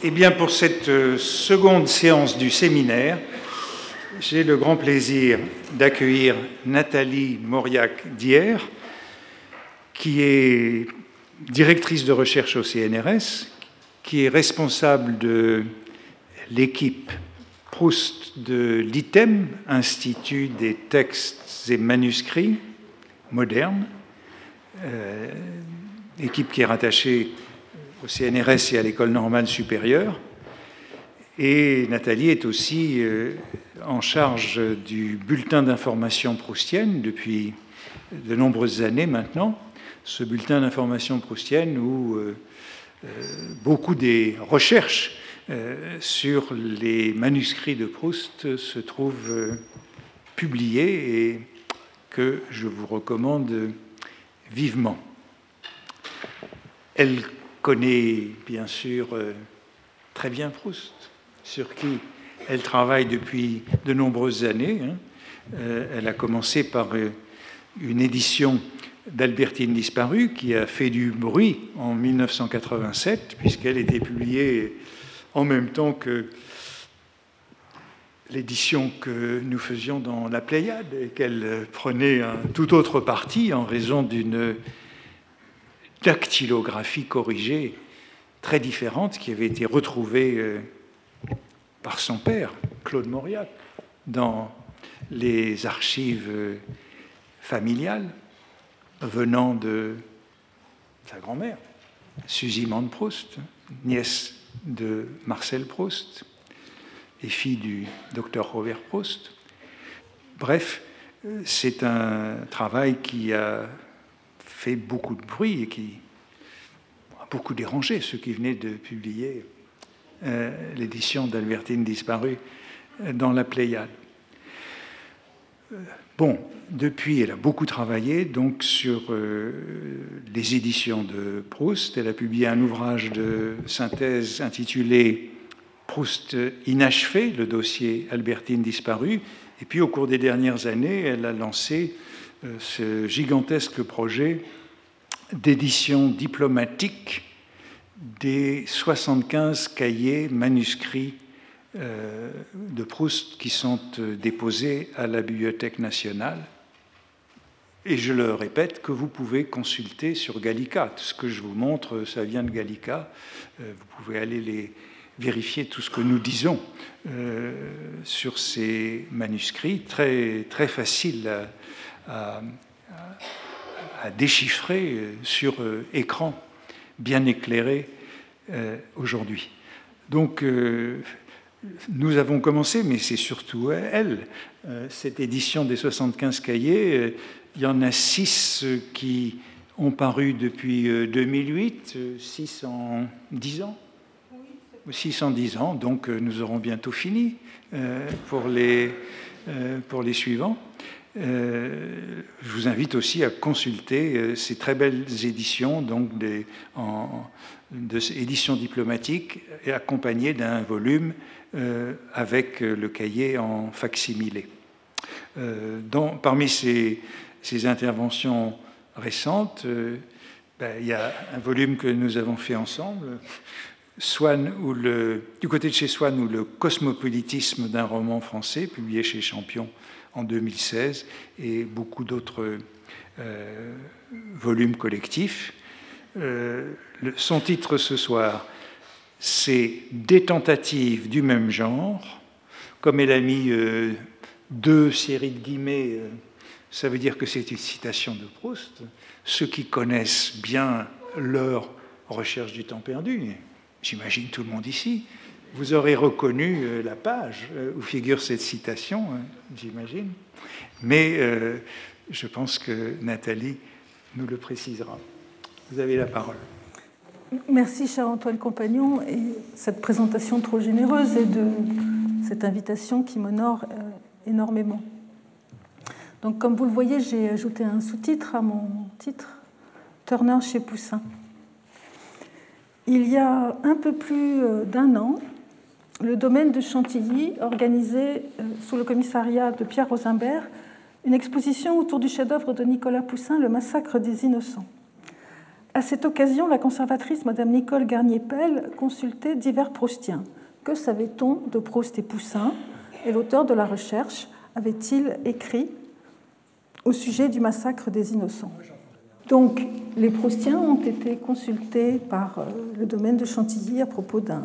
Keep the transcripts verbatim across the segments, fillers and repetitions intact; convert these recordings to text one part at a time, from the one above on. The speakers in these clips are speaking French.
Eh bien, pour cette seconde séance du séminaire, j'ai le grand plaisir d'accueillir Nathalie Mauriac-Dier, qui est directrice de recherche au C N R S, qui est responsable de l'équipe Proust de l'I T E M, Institut des textes et manuscrits modernes, euh, équipe qui est rattachée au C N R S et à l'École normale supérieure. Et Nathalie est aussi euh, en charge du bulletin d'information proustienne depuis de nombreuses années maintenant. Ce bulletin d'information proustienne où euh, euh, beaucoup des recherches euh, sur les manuscrits de Proust se trouvent euh, publiées et que je vous recommande vivement. Elle connaît bien sûr euh, très bien Proust, sur qui elle travaille depuis de nombreuses années. Hein. Euh, elle a commencé par euh, une édition d'Albertine disparue qui a fait du bruit en mille neuf cent quatre-vingt-sept, puisqu'elle était publiée en même temps que l'édition que nous faisions dans la Pléiade, et qu'elle prenait un tout autre parti en raison d'une dactylographie corrigée très différente qui avait été retrouvée euh, par son père, Claude Mauriac, dans les archives euh, familiales venant de sa grand-mère, Suzy Mande-Proust, nièce de Marcel Proust et fille du docteur Robert Proust. Bref, c'est un travail qui a fait beaucoup de bruit et qui a beaucoup dérangé ceux qui venaient de publier euh, l'édition d'Albertine disparue dans la Pléiade. Euh, bon, depuis, elle a beaucoup travaillé donc sur euh, les éditions de Proust. Elle a publié un ouvrage de synthèse intitulé Proust inachevé, le dossier Albertine disparue. Et puis, au cours des dernières années, elle a lancé euh, ce gigantesque projet d'édition diplomatique des soixante-quinze cahiers manuscrits euh, de Proust qui sont euh, déposés à la Bibliothèque nationale. Et je le répète, que vous pouvez consulter sur Gallica. Tout ce que je vous montre, ça vient de Gallica. Euh, vous pouvez aller les vérifier tout ce que nous disons euh, sur ces manuscrits, très, très facile à, à, à déchiffrer sur euh, écran bien éclairé euh, aujourd'hui. Donc, euh, nous avons commencé, mais c'est surtout elle, euh, cette édition des soixante-quinze cahiers. Euh, il y en a six qui ont paru depuis euh, deux mille huit, six en dix ans. six cent dix ans, donc euh, nous aurons bientôt fini euh, pour, les, euh, pour les suivants. Euh, je vous invite aussi à consulter euh, ces très belles éditions, donc des, en, de éditions diplomatiques, et accompagnées d'un volume euh, avec le cahier en facsimilé. Euh, dans, parmi ces, ces interventions récentes, euh, ben, il y a un volume que nous avons fait ensemble. Swann, ou le, du côté de chez Swann, ou le cosmopolitisme d'un roman français, publié chez Champion en deux mille seize, et beaucoup d'autres euh, volumes collectifs. Euh, le, son titre ce soir, c'est « Des tentatives du même genre ». Comme elle a mis euh, deux séries de guillemets, euh, ça veut dire que c'est une citation de Proust. Ceux qui connaissent bien leur recherche du temps perdu, j'imagine tout le monde ici, vous aurez reconnu la page où figure cette citation, j'imagine. Mais euh, je pense que Nathalie nous le précisera. Vous avez la parole. Merci, cher Antoine Compagnon, et cette présentation trop généreuse et de cette invitation qui m'honore euh, énormément. Donc, comme vous le voyez, j'ai ajouté un sous-titre à mon titre, Turner chez Poussin. Il y a un peu plus d'un an, le domaine de Chantilly organisait, sous le commissariat de Pierre Rosenberg, une exposition autour du chef-d'œuvre de Nicolas Poussin, Le Massacre des Innocents. À cette occasion, la conservatrice Madame Nicole Garnier-Pell consultait divers proustiens. Que savait-on de Proust et Poussin? Et l'auteur de la recherche avait-il écrit au sujet du massacre des innocents? Donc, les proustiens ont été consultés par le domaine de Chantilly à propos d'une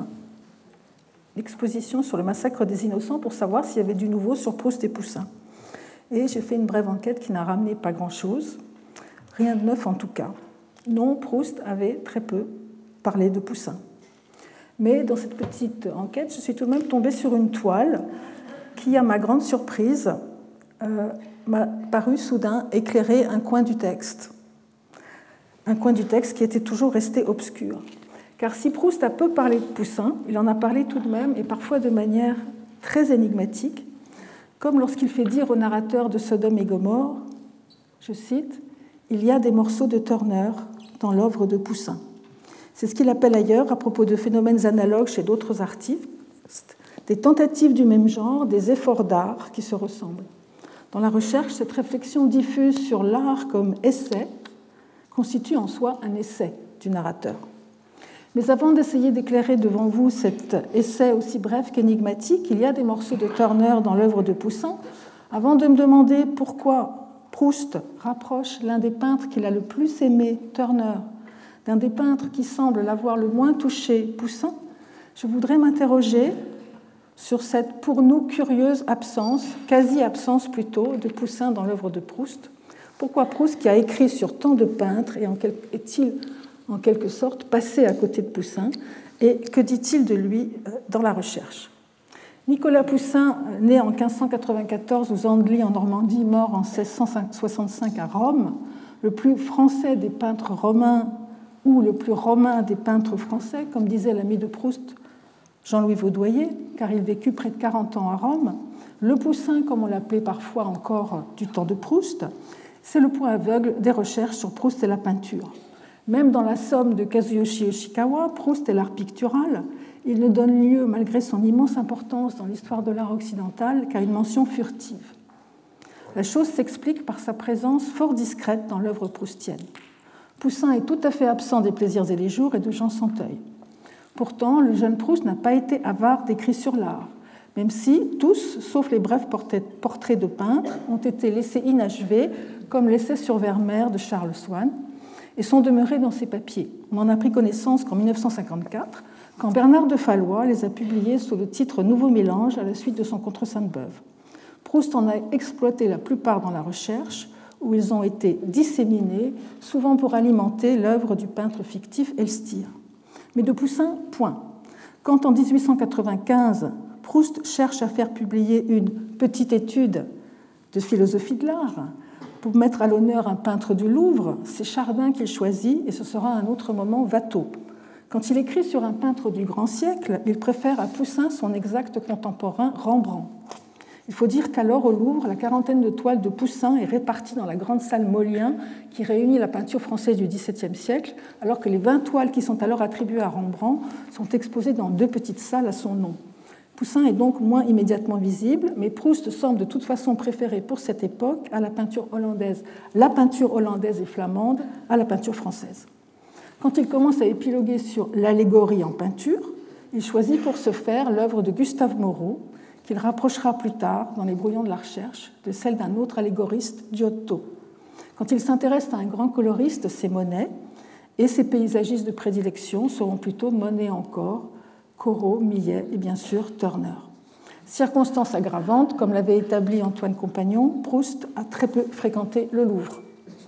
exposition sur le massacre des innocents pour savoir s'il y avait du nouveau sur Proust et Poussin. Et j'ai fait une brève enquête qui n'a ramené pas grand-chose, rien de neuf en tout cas. Non, Proust avait très peu parlé de Poussin. Mais dans cette petite enquête, je suis tout de même tombée sur une toile qui, à ma grande surprise, euh, m'a paru soudain éclairer un coin du texte. Un coin du texte qui était toujours resté obscur. Car si Proust a peu parlé de Poussin, il en a parlé tout de même, et parfois de manière très énigmatique, comme lorsqu'il fait dire au narrateur de Sodome et Gomorrhe, je cite, « Il y a des morceaux de Turner dans l'œuvre de Poussin ». C'est ce qu'il appelle ailleurs, à propos de phénomènes analogues chez d'autres artistes, des tentatives du même genre, des efforts d'art qui se ressemblent. Dans la recherche, cette réflexion diffuse sur l'art comme essai constitue en soi un essai du narrateur. Mais avant d'essayer d'éclairer devant vous cet essai aussi bref qu'énigmatique, il y a des morceaux de Turner dans l'œuvre de Poussin. Avant de me demander pourquoi Proust rapproche l'un des peintres qu'il a le plus aimé, Turner, d'un des peintres qui semble l'avoir le moins touché, Poussin, je voudrais m'interroger sur cette pour nous curieuse absence, quasi-absence plutôt, de Poussin dans l'œuvre de Proust. Pourquoi Proust, qui a écrit sur tant de peintres, est-il en quelque sorte passé à côté de Poussin? Et que dit-il de lui dans la recherche? Nicolas Poussin, né en quinze cent quatre-vingt-quatorze aux Andely en Normandie, mort en seize cent soixante-cinq à Rome, le plus français des peintres romains ou le plus romain des peintres français, comme disait l'ami de Proust, Jean-Louis Vaudoyer, car il vécut près de quarante ans à Rome. Le Poussin, comme on l'appelait parfois encore du temps de Proust, c'est le point aveugle des recherches sur Proust et la peinture. Même dans la somme de Kazuyoshi Yoshikawa, Proust et l'art pictural, il ne donne lieu, malgré son immense importance dans l'histoire de l'art occidental, qu'à une mention furtive. La chose s'explique par sa présence fort discrète dans l'œuvre proustienne. Poussin est tout à fait absent des Plaisirs et les jours et de Jean Santeuil. Pourtant, le jeune Proust n'a pas été avare d'écrits sur l'art, même si tous, sauf les brefs portraits de peintres, ont été laissés inachevés, comme l'essai sur Vermeer de Charles Swann, et sont demeurés dans ses papiers. On n'en a pris connaissance qu'en mille neuf cent cinquante-quatre, quand Bernard de Fallois les a publiés sous le titre Nouveau mélange à la suite de son Contre Sainte-Beuve. Proust en a exploité la plupart dans la recherche, où ils ont été disséminés, souvent pour alimenter l'œuvre du peintre fictif Elstir. Mais de Poussin, point. Quand en dix-huit cent quatre-vingt-quinze, Proust cherche à faire publier une petite étude de philosophie de l'art, pour mettre à l'honneur un peintre du Louvre, c'est Chardin qu'il choisit, et ce sera à un autre moment Watteau. Quand il écrit sur un peintre du grand siècle, il préfère à Poussin son exact contemporain Rembrandt. Il faut dire qu'alors au Louvre, la quarantaine de toiles de Poussin est répartie dans la grande salle Mollien qui réunit la peinture française du dix-septième siècle, alors que les vingt toiles qui sont alors attribuées à Rembrandt sont exposées dans deux petites salles à son nom. Poussin est donc moins immédiatement visible, mais Proust semble de toute façon préférer pour cette époque à la peinture hollandaise, la peinture hollandaise et flamande à la peinture française. Quand il commence à épiloguer sur l'allégorie en peinture, il choisit pour ce faire l'œuvre de Gustave Moreau, qu'il rapprochera plus tard, dans les brouillons de la recherche, de celle d'un autre allégoriste, Giotto. Quand il s'intéresse à un grand coloriste, c'est Monet, et ses paysagistes de prédilection seront plutôt Monet encore, Corot, Millet et bien sûr Turner. Circonstance aggravante, comme l'avait établi Antoine Compagnon, Proust a très peu fréquenté le Louvre.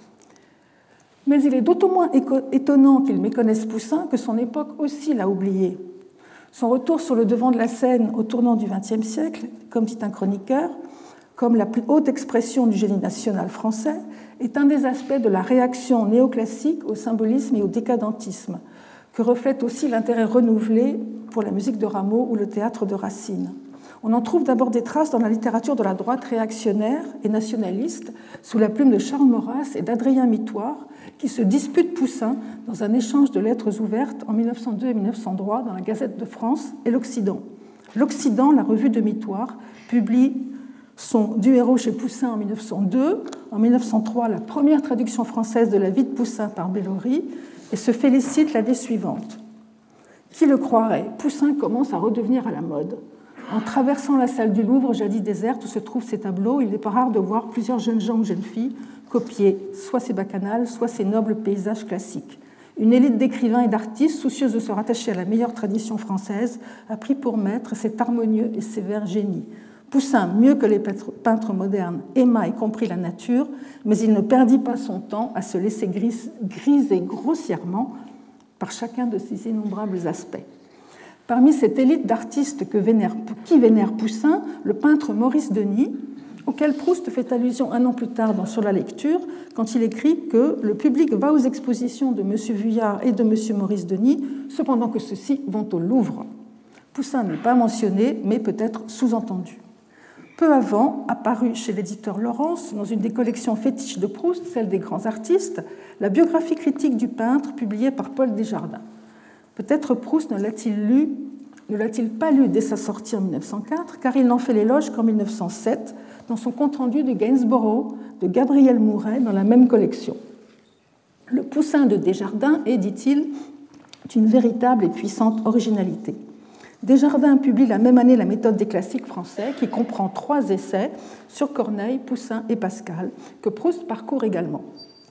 Mais il est d'autant moins étonnant qu'il méconnaisse Poussin que son époque aussi l'a oublié. Son retour sur le devant de la scène au tournant du vingtième siècle, comme dit un chroniqueur, comme la plus haute expression du génie national français, est un des aspects de la réaction néoclassique au symbolisme et au décadentisme, que reflète aussi l'intérêt renouvelé pour la musique de Rameau ou le théâtre de Racine. On en trouve d'abord des traces dans la littérature de la droite réactionnaire et nationaliste, sous la plume de Charles Maurras et d'Adrien Mitoire, qui se disputent Poussin dans un échange de lettres ouvertes en mille neuf cent deux et mille neuf cent trois dans la Gazette de France et l'Occident. L'Occident, la revue de Mitoire, publie son Du héros chez Poussin en mille neuf cent deux, en mille neuf cent trois la première traduction française de la vie de Poussin par Bellori, et se félicite l'année suivante. Qui le croirait, Poussin commence à redevenir à la mode. En traversant la salle du Louvre, jadis déserte, où se trouvent ses tableaux, il n'est pas rare de voir plusieurs jeunes gens ou jeunes filles copier soit ses bacchanales, soit ses nobles paysages classiques. Une élite d'écrivains et d'artistes, soucieuse de se rattacher à la meilleure tradition française, a pris pour maître cet harmonieux et sévère génie. Poussin, mieux que les peintres modernes, aima et comprit la nature, mais il ne perdit pas son temps à se laisser griser grossièrement par chacun de ses innombrables aspects. Parmi cette élite d'artistes que vénère, qui vénère Poussin, le peintre Maurice Denis, auquel Proust fait allusion un an plus tard dans Sur la lecture, quand il écrit que le public va aux expositions de M. Vuillard et de M. Maurice Denis, cependant que ceux-ci vont au Louvre. Poussin n'est pas mentionné, mais peut-être sous-entendu. Peu avant, apparut chez l'éditeur Laurence, dans une des collections fétiches de Proust, celle des grands artistes, la biographie critique du peintre publiée par Paul Desjardins. Peut-être Proust ne l'a-t-il lu, ne l'a-t-il pas lu dès sa sortie en mille neuf cent quatre, car il n'en fait l'éloge qu'en mille neuf cent sept, dans son compte-rendu de Gainsborough de Gabriel Mouret dans la même collection. Le Poussin de Desjardins est, dit-il, d'une véritable et puissante originalité. Desjardins publie la même année la méthode des classiques français, qui comprend trois essais sur Corneille, Poussin et Pascal, que Proust parcourt également.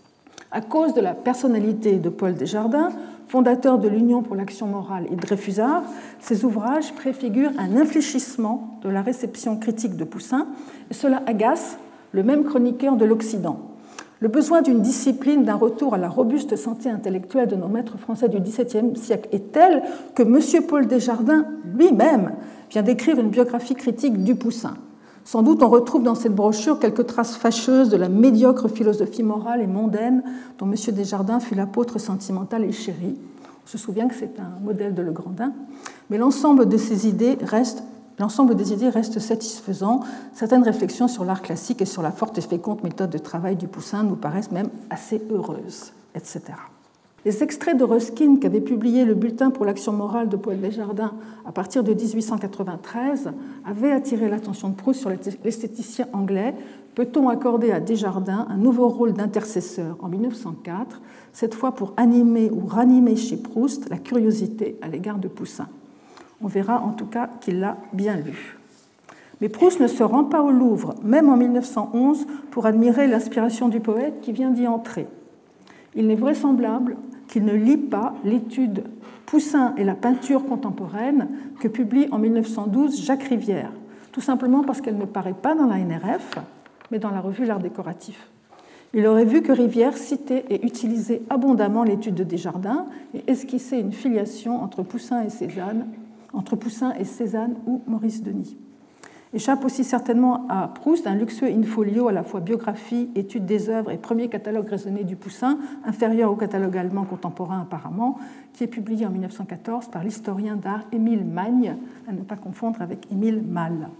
À cause de la personnalité de Paul Desjardins, fondateur de l'Union pour l'action morale et Dreyfusard, ces ouvrages préfigurent un infléchissement de la réception critique de Poussin, et cela agace le même chroniqueur de l'Occident. Le besoin d'une discipline, d'un retour à la robuste santé intellectuelle de nos maîtres français du dix-septième siècle est tel que M. Paul Desjardins lui-même vient d'écrire une biographie critique du Poussin. Sans doute on retrouve dans cette brochure quelques traces fâcheuses de la médiocre philosophie morale et mondaine dont M. Desjardins fut l'apôtre sentimental et chéri. On se souvient que c'est un modèle de Legrandin, mais l'ensemble de ces idées reste L'ensemble des idées reste satisfaisant. Certaines réflexions sur l'art classique et sur la forte et féconde méthode de travail du Poussin nous paraissent même assez heureuses, et cetera. Les extraits de Ruskin qu'avait publié le Bulletin pour l'action morale de Paul Desjardins à partir de dix-huit cent quatre-vingt-treize avaient attiré l'attention de Proust sur l'esthéticien anglais. Peut-on accorder à Desjardins un nouveau rôle d'intercesseur en mille neuf cent quatre, cette fois pour animer ou ranimer chez Proust la curiosité à l'égard de Poussin? On verra en tout cas qu'il l'a bien lu. Mais Proust ne se rend pas au Louvre, même en mille neuf cent onze, pour admirer l'inspiration du poète qui vient d'y entrer. Il n'est vraisemblable qu'il ne lit pas l'étude Poussin et la peinture contemporaine que publie en mille neuf cent douze Jacques Rivière, tout simplement parce qu'elle ne paraît pas dans la N R F, mais dans la revue L'Art décoratif. Il aurait vu que Rivière citait et utilisait abondamment l'étude de Desjardins et esquissait une filiation entre Poussin et Cézanne, entre Poussin et Cézanne ou Maurice Denis. Échappe aussi certainement à Proust un luxueux in-folio à la fois biographie, étude des œuvres et premier catalogue raisonné du Poussin, inférieur au catalogue allemand contemporain apparemment, qui est publié en mille neuf cent quatorze par l'historien d'art Émile Magne, à ne pas confondre avec Émile Malle.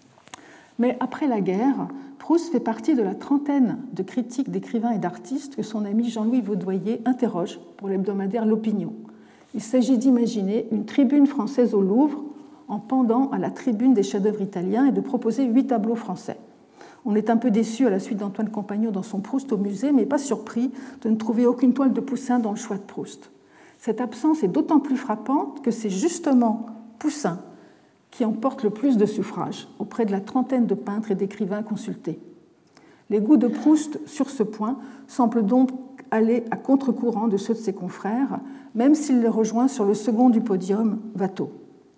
Mais après la guerre, Proust fait partie de la trentaine de critiques d'écrivains et d'artistes que son ami Jean-Louis Vaudoyer interroge pour l'hebdomadaire L'Opinion. Il s'agit d'imaginer une tribune française au Louvre en pendant à la tribune des chefs-d'œuvre italiens et de proposer huit tableaux français. On est un peu déçu à la suite d'Antoine Compagnon dans son Proust au musée, mais pas surpris de ne trouver aucune toile de Poussin dans le choix de Proust. Cette absence est d'autant plus frappante que c'est justement Poussin qui emporte le plus de suffrages auprès de la trentaine de peintres et d'écrivains consultés. Les goûts de Proust sur ce point semblent donc aller à contre-courant de ceux de ses confrères, même s'il les rejoint sur le second du podium, Watteau.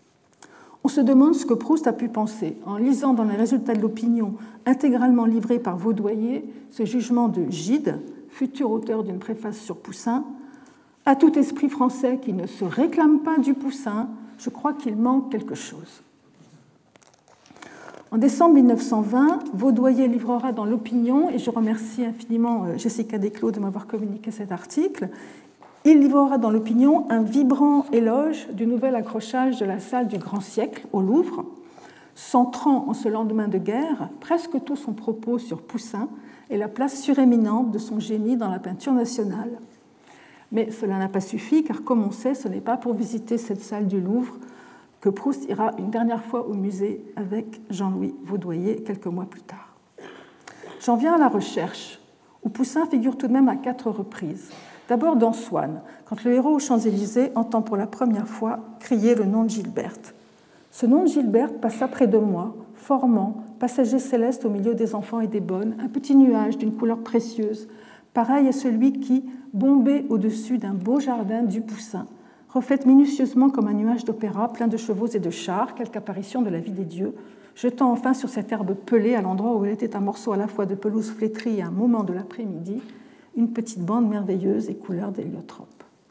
On se demande ce que Proust a pu penser en lisant dans les résultats de l'Opinion, intégralement livré par Vaudoyer, ce jugement de Gide, futur auteur d'une préface sur Poussin. À tout esprit français qui ne se réclame pas du Poussin, je crois qu'il manque quelque chose. En décembre mille neuf cent vingt, Vaudoyer livrera dans l'Opinion, et je remercie infiniment Jessica Desclos de m'avoir communiqué cet article, il livrera dans l'Opinion un vibrant éloge du nouvel accrochage de la salle du Grand Siècle au Louvre, centrant en ce lendemain de guerre presque tout son propos sur Poussin et la place suréminente de son génie dans la peinture nationale. Mais cela n'a pas suffi, car comme on sait, ce n'est pas pour visiter cette salle du Louvre que Proust ira une dernière fois au musée avec Jean-Louis Vaudoyer quelques mois plus tard. J'en viens à la recherche, où Poussin figure tout de même à quatre reprises. D'abord dans Swann, quand le héros aux Champs-Élysées entend pour la première fois crier le nom de Gilberte. Ce nom de Gilberte passa près de moi, formant, passager céleste au milieu des enfants et des bonnes, un petit nuage d'une couleur précieuse, pareil à celui qui, bombé au-dessus d'un beau jardin du Poussin, reflète minutieusement comme un nuage d'opéra plein de chevaux et de chars, quelque apparition de la vie des dieux, jetant enfin sur cette herbe pelée, à l'endroit où elle était un morceau à la fois de pelouse flétrie et un moment de l'après-midi, une petite bande merveilleuse et couleur d'héliotrope.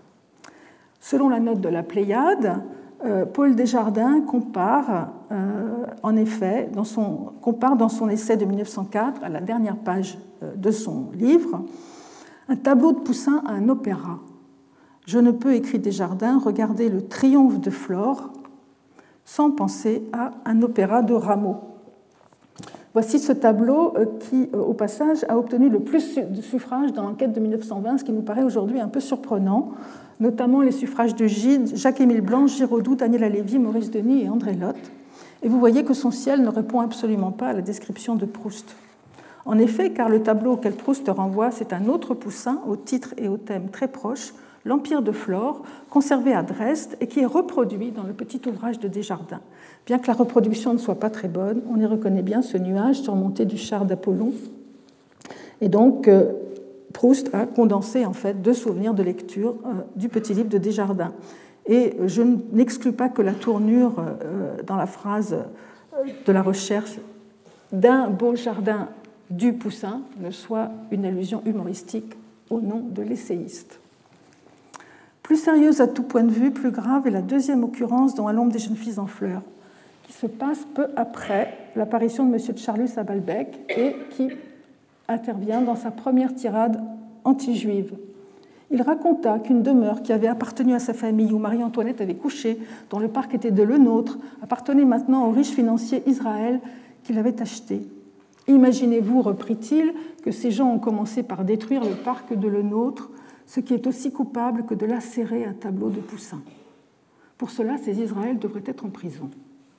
Selon la note de la Pléiade, euh, Paul Desjardins compare, euh, en effet, dans son, compare dans son essai de mille neuf cent quatre, à la dernière page euh, de son livre, un tableau de Poussin à un opéra. Je ne peux, écrit Desjardins, regarder le triomphe de Flore sans penser à un opéra de Rameau. Voici ce tableau qui, au passage, a obtenu le plus de suffrages dans l'enquête de mille neuf cent vingt, ce qui nous paraît aujourd'hui un peu surprenant, notamment les suffrages de Gide, Jacques-Émile Blanche, Giraudoux, Daniela Lévy, Maurice Denis et André Lotte. Et vous voyez que son ciel ne répond absolument pas à la description de Proust. En effet, car le tableau auquel Proust renvoie, c'est un autre Poussin, au titre et au thème très proches, L'Empire de Flore, conservé à Dresde et qui est reproduit dans le petit ouvrage de Desjardins. Bien que la reproduction ne soit pas très bonne, on y reconnaît bien ce nuage surmonté du char d'Apollon. Et donc, euh, Proust a condensé en fait deux souvenirs de lecture euh, du petit livre de Desjardins. Et je n'exclus pas que la tournure euh, dans la phrase de la recherche d'un beau jardin du Poussin ne soit une allusion humoristique au nom de l'essayiste. Plus sérieuse à tout point de vue, plus grave est la deuxième occurrence dans À l'ombre des jeunes filles en fleurs, qui se passe peu après l'apparition de M. de Charlus à Balbec et qui intervient dans sa première tirade anti-juive. Il raconta qu'une demeure qui avait appartenu à sa famille, où Marie-Antoinette avait couché, dont le parc était de Le Nôtre, appartenait maintenant au riche financier Israël qui l'avait acheté. Imaginez-vous, reprit-il, que ces gens ont commencé par détruire le parc de Le Nôtre, ce qui est aussi coupable que de lacérer un tableau de Poussin. Pour cela, ces Israëls devraient être en prison.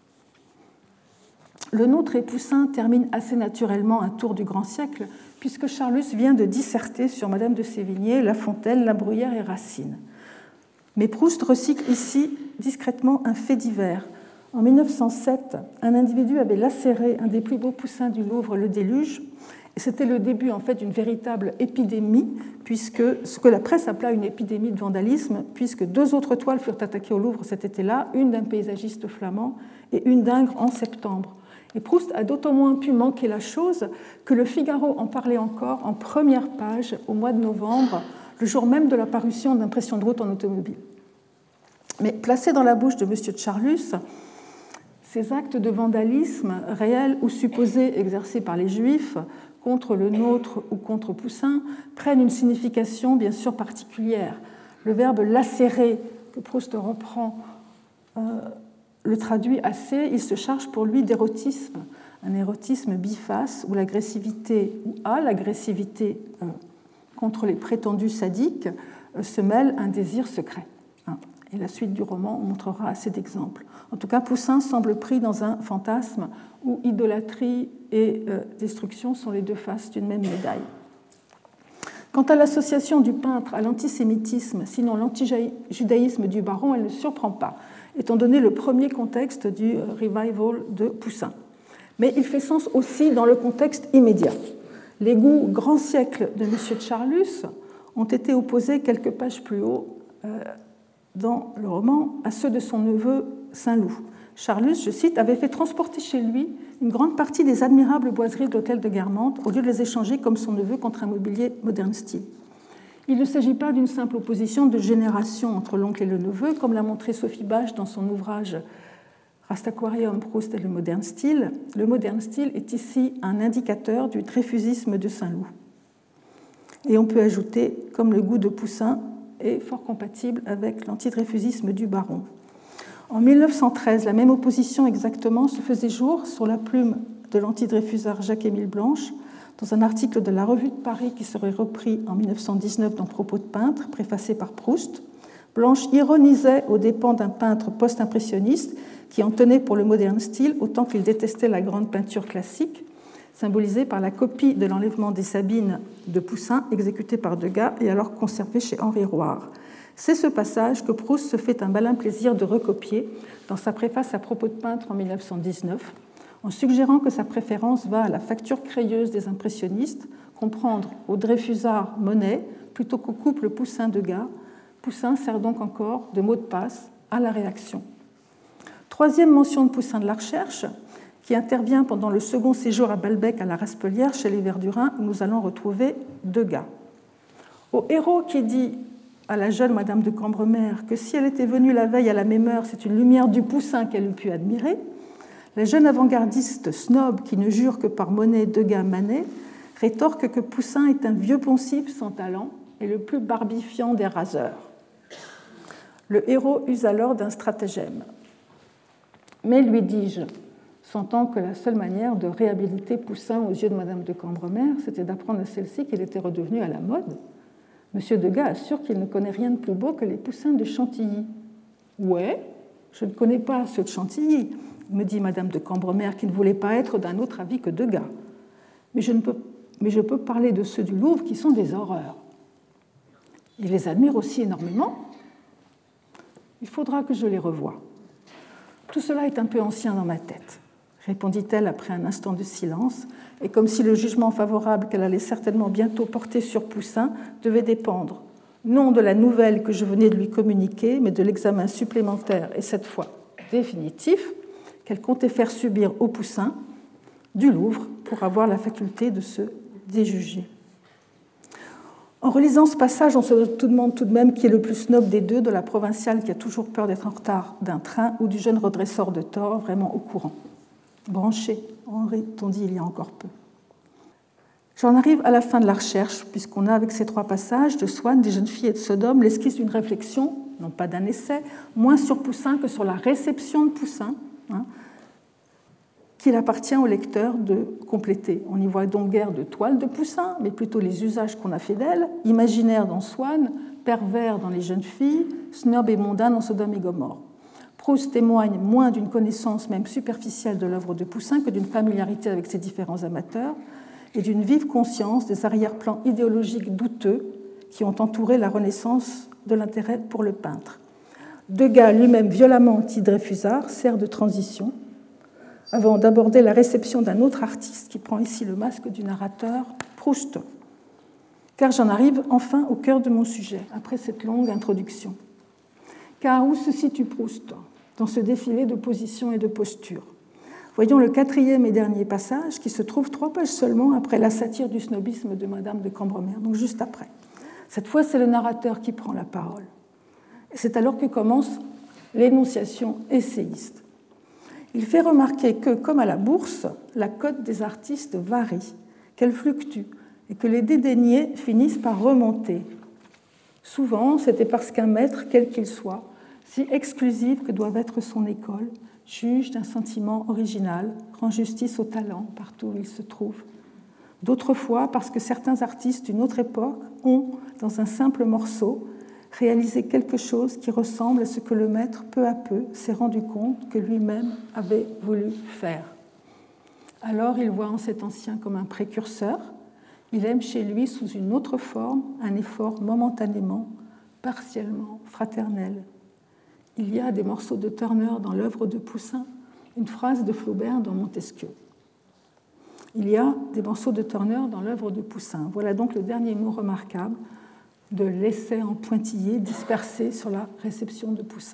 Le Nôtre et Poussin terminent assez naturellement un tour du grand siècle, puisque Charlus vient de disserter sur Madame de Sévigné, La Fontaine, La Bruyère et Racine. Mais Proust recycle ici discrètement un fait divers. En mille neuf cent sept, un individu avait lacéré un des plus beaux Poussins du Louvre, Le Déluge, et c'était le début en fait d'une véritable épidémie, puisque ce que la presse appela une épidémie de vandalisme, puisque deux autres toiles furent attaquées au Louvre cet été-là, une d'un paysagiste flamand et une d'Ingres en septembre. Et Proust a d'autant moins pu manquer la chose que le Figaro en parlait encore en première page au mois de novembre, le jour même de la parution d'Impressions de route en automobile. Mais placé dans la bouche de M. de Charlus, ces actes de vandalisme, réels ou supposés exercés par les Juifs contre le Nôtre ou contre Poussin, prennent une signification bien sûr particulière. Le verbe lacérer, que Proust reprend, euh, le traduit assez, il se charge pour lui d'érotisme, un érotisme biface où l'agressivité, ou à l'agressivité euh, contre les prétendus sadiques, euh, se mêle un désir secret. Hein. Et la suite du roman montrera assez d'exemples. En tout cas, Poussin semble pris dans un fantasme où idolâtrie et euh, destruction sont les deux faces d'une même médaille. Quant à l'association du peintre à l'antisémitisme, sinon l'antijudaïsme du baron, elle ne surprend pas, étant donné le premier contexte du revival de Poussin. Mais il fait sens aussi dans le contexte immédiat. Les goûts grand siècle de M. de Charlus ont été opposés quelques pages plus haut euh, dans le roman à ceux de son neveu Saint-Loup. Charlus, je cite, avait fait transporter chez lui une grande partie des admirables boiseries de l'hôtel de Guermantes au lieu de les échanger comme son neveu contre un mobilier moderne style. Il ne s'agit pas d'une simple opposition de génération entre l'oncle et le neveu, comme l'a montré Sophie Bache dans son ouvrage Rastaquarium, Proust et le moderne style. Le moderne style est ici un indicateur du dreyfusisme de Saint-Loup. Et on peut ajouter, comme le goût de Poussin est fort compatible avec l'antidreyfusisme du baron. En mille neuf cent treize, la même opposition exactement se faisait jour sur la plume de l'antidreyfusard Jacques-Émile Blanche, dans un article de la Revue de Paris qui serait repris en mille neuf cent dix-neuf dans Propos de peintre, préfacé par Proust. Blanche ironisait aux dépens d'un peintre post-impressionniste qui en tenait pour le moderne style autant qu'il détestait la grande peinture classique. symbolisé par la copie de l'enlèvement des Sabines de Poussin, exécutée par Degas et alors conservée chez Henri Roire. C'est ce passage que Proust se fait un malin plaisir de recopier dans sa préface à propos de peintre en mille neuf cent dix-neuf, en suggérant que sa préférence va à la facture crayeuse des impressionnistes, comprendre au Dreyfusard Monet plutôt qu'au couple Poussin-Degas. Poussin sert donc encore de mot de passe à la réaction. Troisième mention de Poussin de la recherche, qui intervient pendant le second séjour à Balbec à la Raspelière chez les Verdurins, où nous allons retrouver Degas. Au héros qui dit à la jeune Madame de Cambremer que si elle était venue la veille à la même heure, c'est une lumière du Poussin qu'elle eût pu admirer, la jeune avant-gardiste snob qui ne jure que par Monet, Degas, Manet, rétorque que Poussin est un vieux poncif sans talent et le plus barbifiant des raseurs. Le héros use alors d'un stratagème. Mais, lui dis-je, sentant que la seule manière de réhabiliter Poussin aux yeux de Madame de Cambremer, c'était d'apprendre à celle-ci qu'il était redevenu à la mode, Monsieur Degas assure qu'il ne connaît rien de plus beau que les Poussins de Chantilly. « Ouais, je ne connais pas ceux de Chantilly, » me dit Madame de Cambremer, qui ne voulait pas être d'un autre avis que Degas. Mais je, ne peux, mais je peux parler de ceux du Louvre qui sont des horreurs. Il les admire aussi énormément. Il faudra que je les revoie. Tout cela est un peu ancien dans ma tête, répondit-elle après un instant de silence, et comme si le jugement favorable qu'elle allait certainement bientôt porter sur Poussin devait dépendre, non de la nouvelle que je venais de lui communiquer, mais de l'examen supplémentaire, et cette fois définitif, qu'elle comptait faire subir au Poussin du Louvre pour avoir la faculté de se déjuger. En relisant ce passage, on se demande tout de même qui est le plus snob des deux, de la provinciale qui a toujours peur d'être en retard d'un train ou du jeune redresseur de tort vraiment au courant. Branché, aurait-on dit il y a encore peu. J'en arrive à la fin de la recherche, puisqu'on a avec ces trois passages de Swann, des jeunes filles et de Sodome, l'esquisse d'une réflexion, non pas d'un essai, moins sur Poussin que sur la réception de Poussin, hein, qu'il appartient au lecteur de compléter. On n'y voit donc guère de toile de Poussin, mais plutôt les usages qu'on a fait d'elle, imaginaire dans Swann, pervers dans Les jeunes filles, snob et mondain dans Sodome et Gomorrhe. Proust témoigne moins d'une connaissance même superficielle de l'œuvre de Poussin que d'une familiarité avec ses différents amateurs et d'une vive conscience des arrière-plans idéologiques douteux qui ont entouré la renaissance de l'intérêt pour le peintre. Degas, lui-même violemment anti-Dreyfusard, sert de transition avant d'aborder la réception d'un autre artiste qui prend ici le masque du narrateur, Proust. Car j'en arrive enfin au cœur de mon sujet, après cette longue introduction. Car où se situe Proust dans ce défilé de positions et de postures? Voyons le quatrième et dernier passage qui se trouve trois pages seulement après la satire du snobisme de Madame de Cambremer, donc juste après. Cette fois, c'est le narrateur qui prend la parole. Et c'est alors que commence l'énonciation essayiste. Il fait remarquer que, comme à la bourse, la cote des artistes varie, qu'elle fluctue et que les dédaignés finissent par remonter. Souvent, c'était parce qu'un maître, quel qu'il soit, si exclusif que doit être son école, juge d'un sentiment original, rend justice au talent partout où il se trouve. D'autres fois, parce que certains artistes d'une autre époque ont, dans un simple morceau, réalisé quelque chose qui ressemble à ce que le maître, peu à peu, s'est rendu compte que lui-même avait voulu faire. Alors, il voit en cet ancien comme un précurseur. Il aime chez lui, sous une autre forme, un effort momentanément, partiellement fraternel. Il y a des morceaux de Turner dans l'œuvre de Poussin, une phrase de Flaubert dans Montesquieu. Il y a des morceaux de Turner dans l'œuvre de Poussin. Voilà donc le dernier mot remarquable de l'essai en pointillé dispersé sur la réception de Poussin.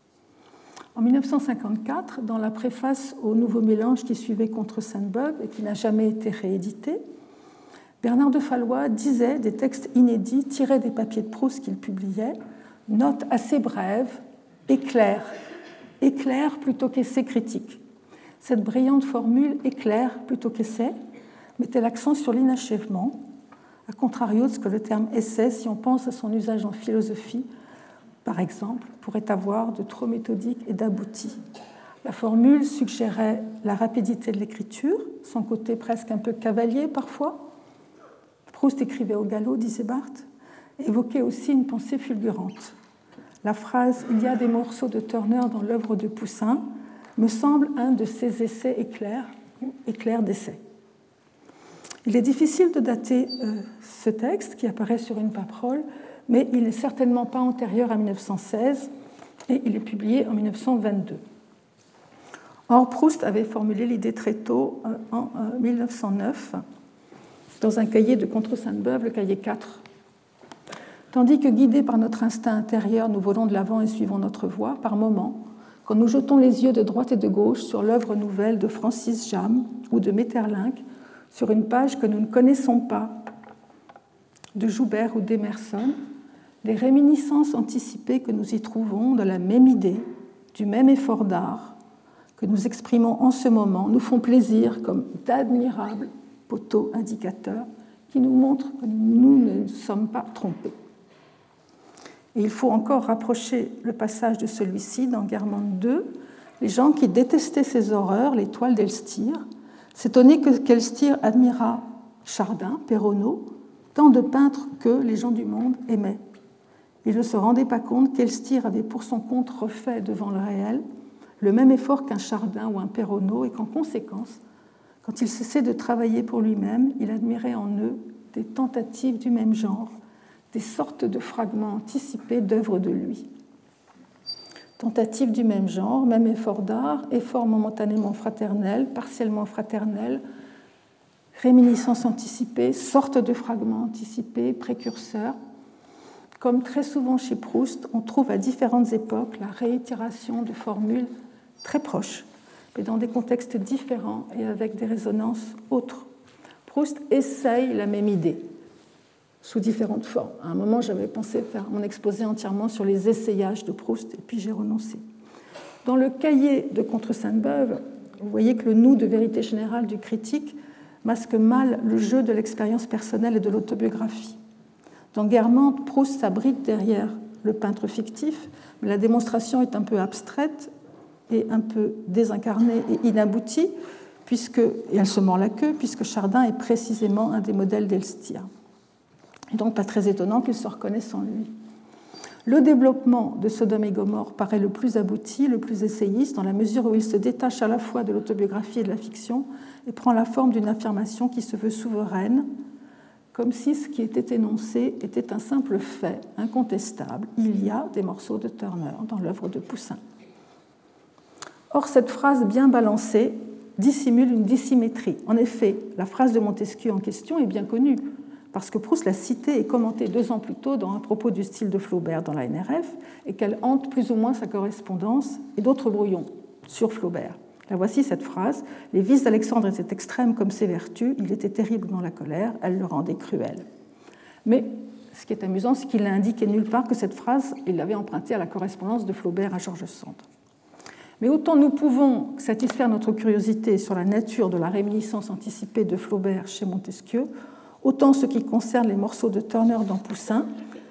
En mille neuf cent cinquante-quatre, dans la préface au Nouveau Mélange qui suivait Contre Sainte-Beuve et qui n'a jamais été réédité, Bernard de Fallois disait des textes inédits tirés des papiers de Proust qu'il publiait, notes assez brèves, éclair, éclair plutôt qu'essai critique. Cette brillante formule éclair plutôt qu'essai mettait l'accent sur l'inachèvement, à contrario de ce que le terme essai, si on pense à son usage en philosophie, par exemple, pourrait avoir de trop méthodique et d'abouti. La formule suggérait la rapidité de l'écriture, son côté presque un peu cavalier parfois. Proust écrivait au galop, disait Barthes, et évoquait aussi une pensée fulgurante. La phrase « Il y a des morceaux de Turner dans l'œuvre de Poussin » me semble un de ces essais éclairs ou éclairs d'essai. Il est difficile de dater euh, ce texte qui apparaît sur une paperole, mais il n'est certainement pas antérieur à mille neuf cent seize et il est publié en mille neuf cent vingt-deux. Or, Proust avait formulé l'idée très tôt, euh, en euh, mille neuf cent neuf, dans un cahier de Contre Sainte-Beuve, le cahier quatre. Tandis que, guidés par notre instinct intérieur, nous volons de l'avant et suivons notre voie, par moments, quand nous jetons les yeux de droite et de gauche sur l'œuvre nouvelle de Francis Jammes ou de Maeterlinck, sur une page que nous ne connaissons pas, de Joubert ou d'Emerson, les réminiscences anticipées que nous y trouvons de la même idée, du même effort d'art, que nous exprimons en ce moment, nous font plaisir comme d'admirables poteaux indicateurs qui nous montrent que nous ne nous sommes pas trompés. Et il faut encore rapprocher le passage de celui-ci dans Guermantes deux, les gens qui détestaient ces horreurs, les toiles d'Elstir, s'étonnaient que qu'Elstir admirât Chardin, Perronneau, tant de peintres que les gens du monde aimaient. Ils ne se rendaient pas compte qu'Elstir avait pour son compte refait devant le réel le même effort qu'un Chardin ou un Perronneau et qu'en conséquence, quand il cessait de travailler pour lui-même, il admirait en eux des tentatives du même genre, des sortes de fragments anticipés d'œuvres de lui. Tentatives du même genre, même effort d'art, effort momentanément fraternel, partiellement fraternel, réminiscence anticipée, sorte de fragments anticipés, précurseurs. Comme très souvent chez Proust, on trouve à différentes époques la réitération de formules très proches, mais dans des contextes différents et avec des résonances autres. Proust essaye la même idée, sous différentes formes. À un moment, j'avais pensé faire mon exposé entièrement sur les essayages de Proust, et puis j'ai renoncé. Dans le cahier de Contre Sainte-Beuve, vous voyez que le nous de vérité générale du critique masque mal le jeu de l'expérience personnelle et de l'autobiographie. Dans Guermantes, Proust s'abrite derrière le peintre fictif, mais la démonstration est un peu abstraite et un peu désincarnée et inaboutie, puisque, et elle se mord la queue, puisque Chardin est précisément un des modèles d'Elstir. Et donc pas très étonnant qu'il se reconnaisse en lui. Le développement de Sodome et Gomorrhe paraît le plus abouti, le plus essayiste, dans la mesure où il se détache à la fois de l'autobiographie et de la fiction et prend la forme d'une affirmation qui se veut souveraine, comme si ce qui était énoncé était un simple fait incontestable. Il y a des morceaux de Turner dans l'œuvre de Poussin. Or, cette phrase bien balancée dissimule une dissymétrie. En effet, la phrase de Montesquieu en question est bien connue, parce que Proust l'a citée et commentée deux ans plus tôt dans un propos du style de Flaubert dans la N R F, et qu'elle hante plus ou moins sa correspondance et d'autres brouillons sur Flaubert. La voici cette phrase. « Les vices d'Alexandre étaient extrêmes comme ses vertus, il était terrible dans la colère, elle le rendait cruel. » Mais ce qui est amusant, c'est qu'il n'a indiqué nulle part que cette phrase, il l'avait empruntée à la correspondance de Flaubert à George Sand. Mais autant nous pouvons satisfaire notre curiosité sur la nature de la réminiscence anticipée de Flaubert chez Montesquieu, autant ce qui concerne les morceaux de Turner dans Poussin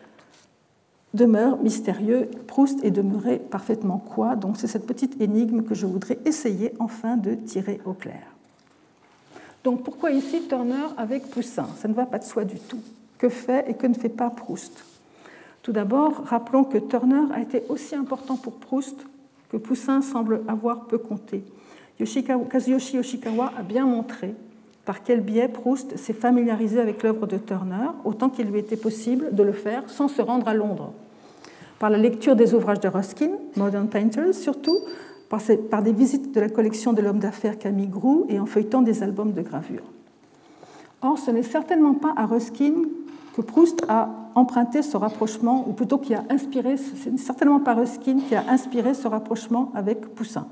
demeure mystérieux. Proust est demeuré parfaitement quoi? Donc c'est cette petite énigme que je voudrais essayer enfin de tirer au clair. Donc pourquoi ici Turner avec Poussin? Ça ne va pas de soi du tout. Que fait et que ne fait pas Proust? Tout d'abord, rappelons que Turner a été aussi important pour Proust que Poussin semble avoir peu compté. Yoshikawa, Kazuyoshi Yoshikawa a bien montré par quel biais Proust s'est familiarisé avec l'œuvre de Turner, autant qu'il lui était possible de le faire sans se rendre à Londres. Par la lecture des ouvrages de Ruskin, Modern Painters surtout, par, ses, par des visites de la collection de l'homme d'affaires Camille Groult et en feuilletant des albums de gravure. Or, ce n'est certainement pas à Ruskin que Proust a emprunté ce rapprochement, ou plutôt qui a inspiré, c'est certainement pas Ruskin qui a inspiré ce rapprochement avec Poussin.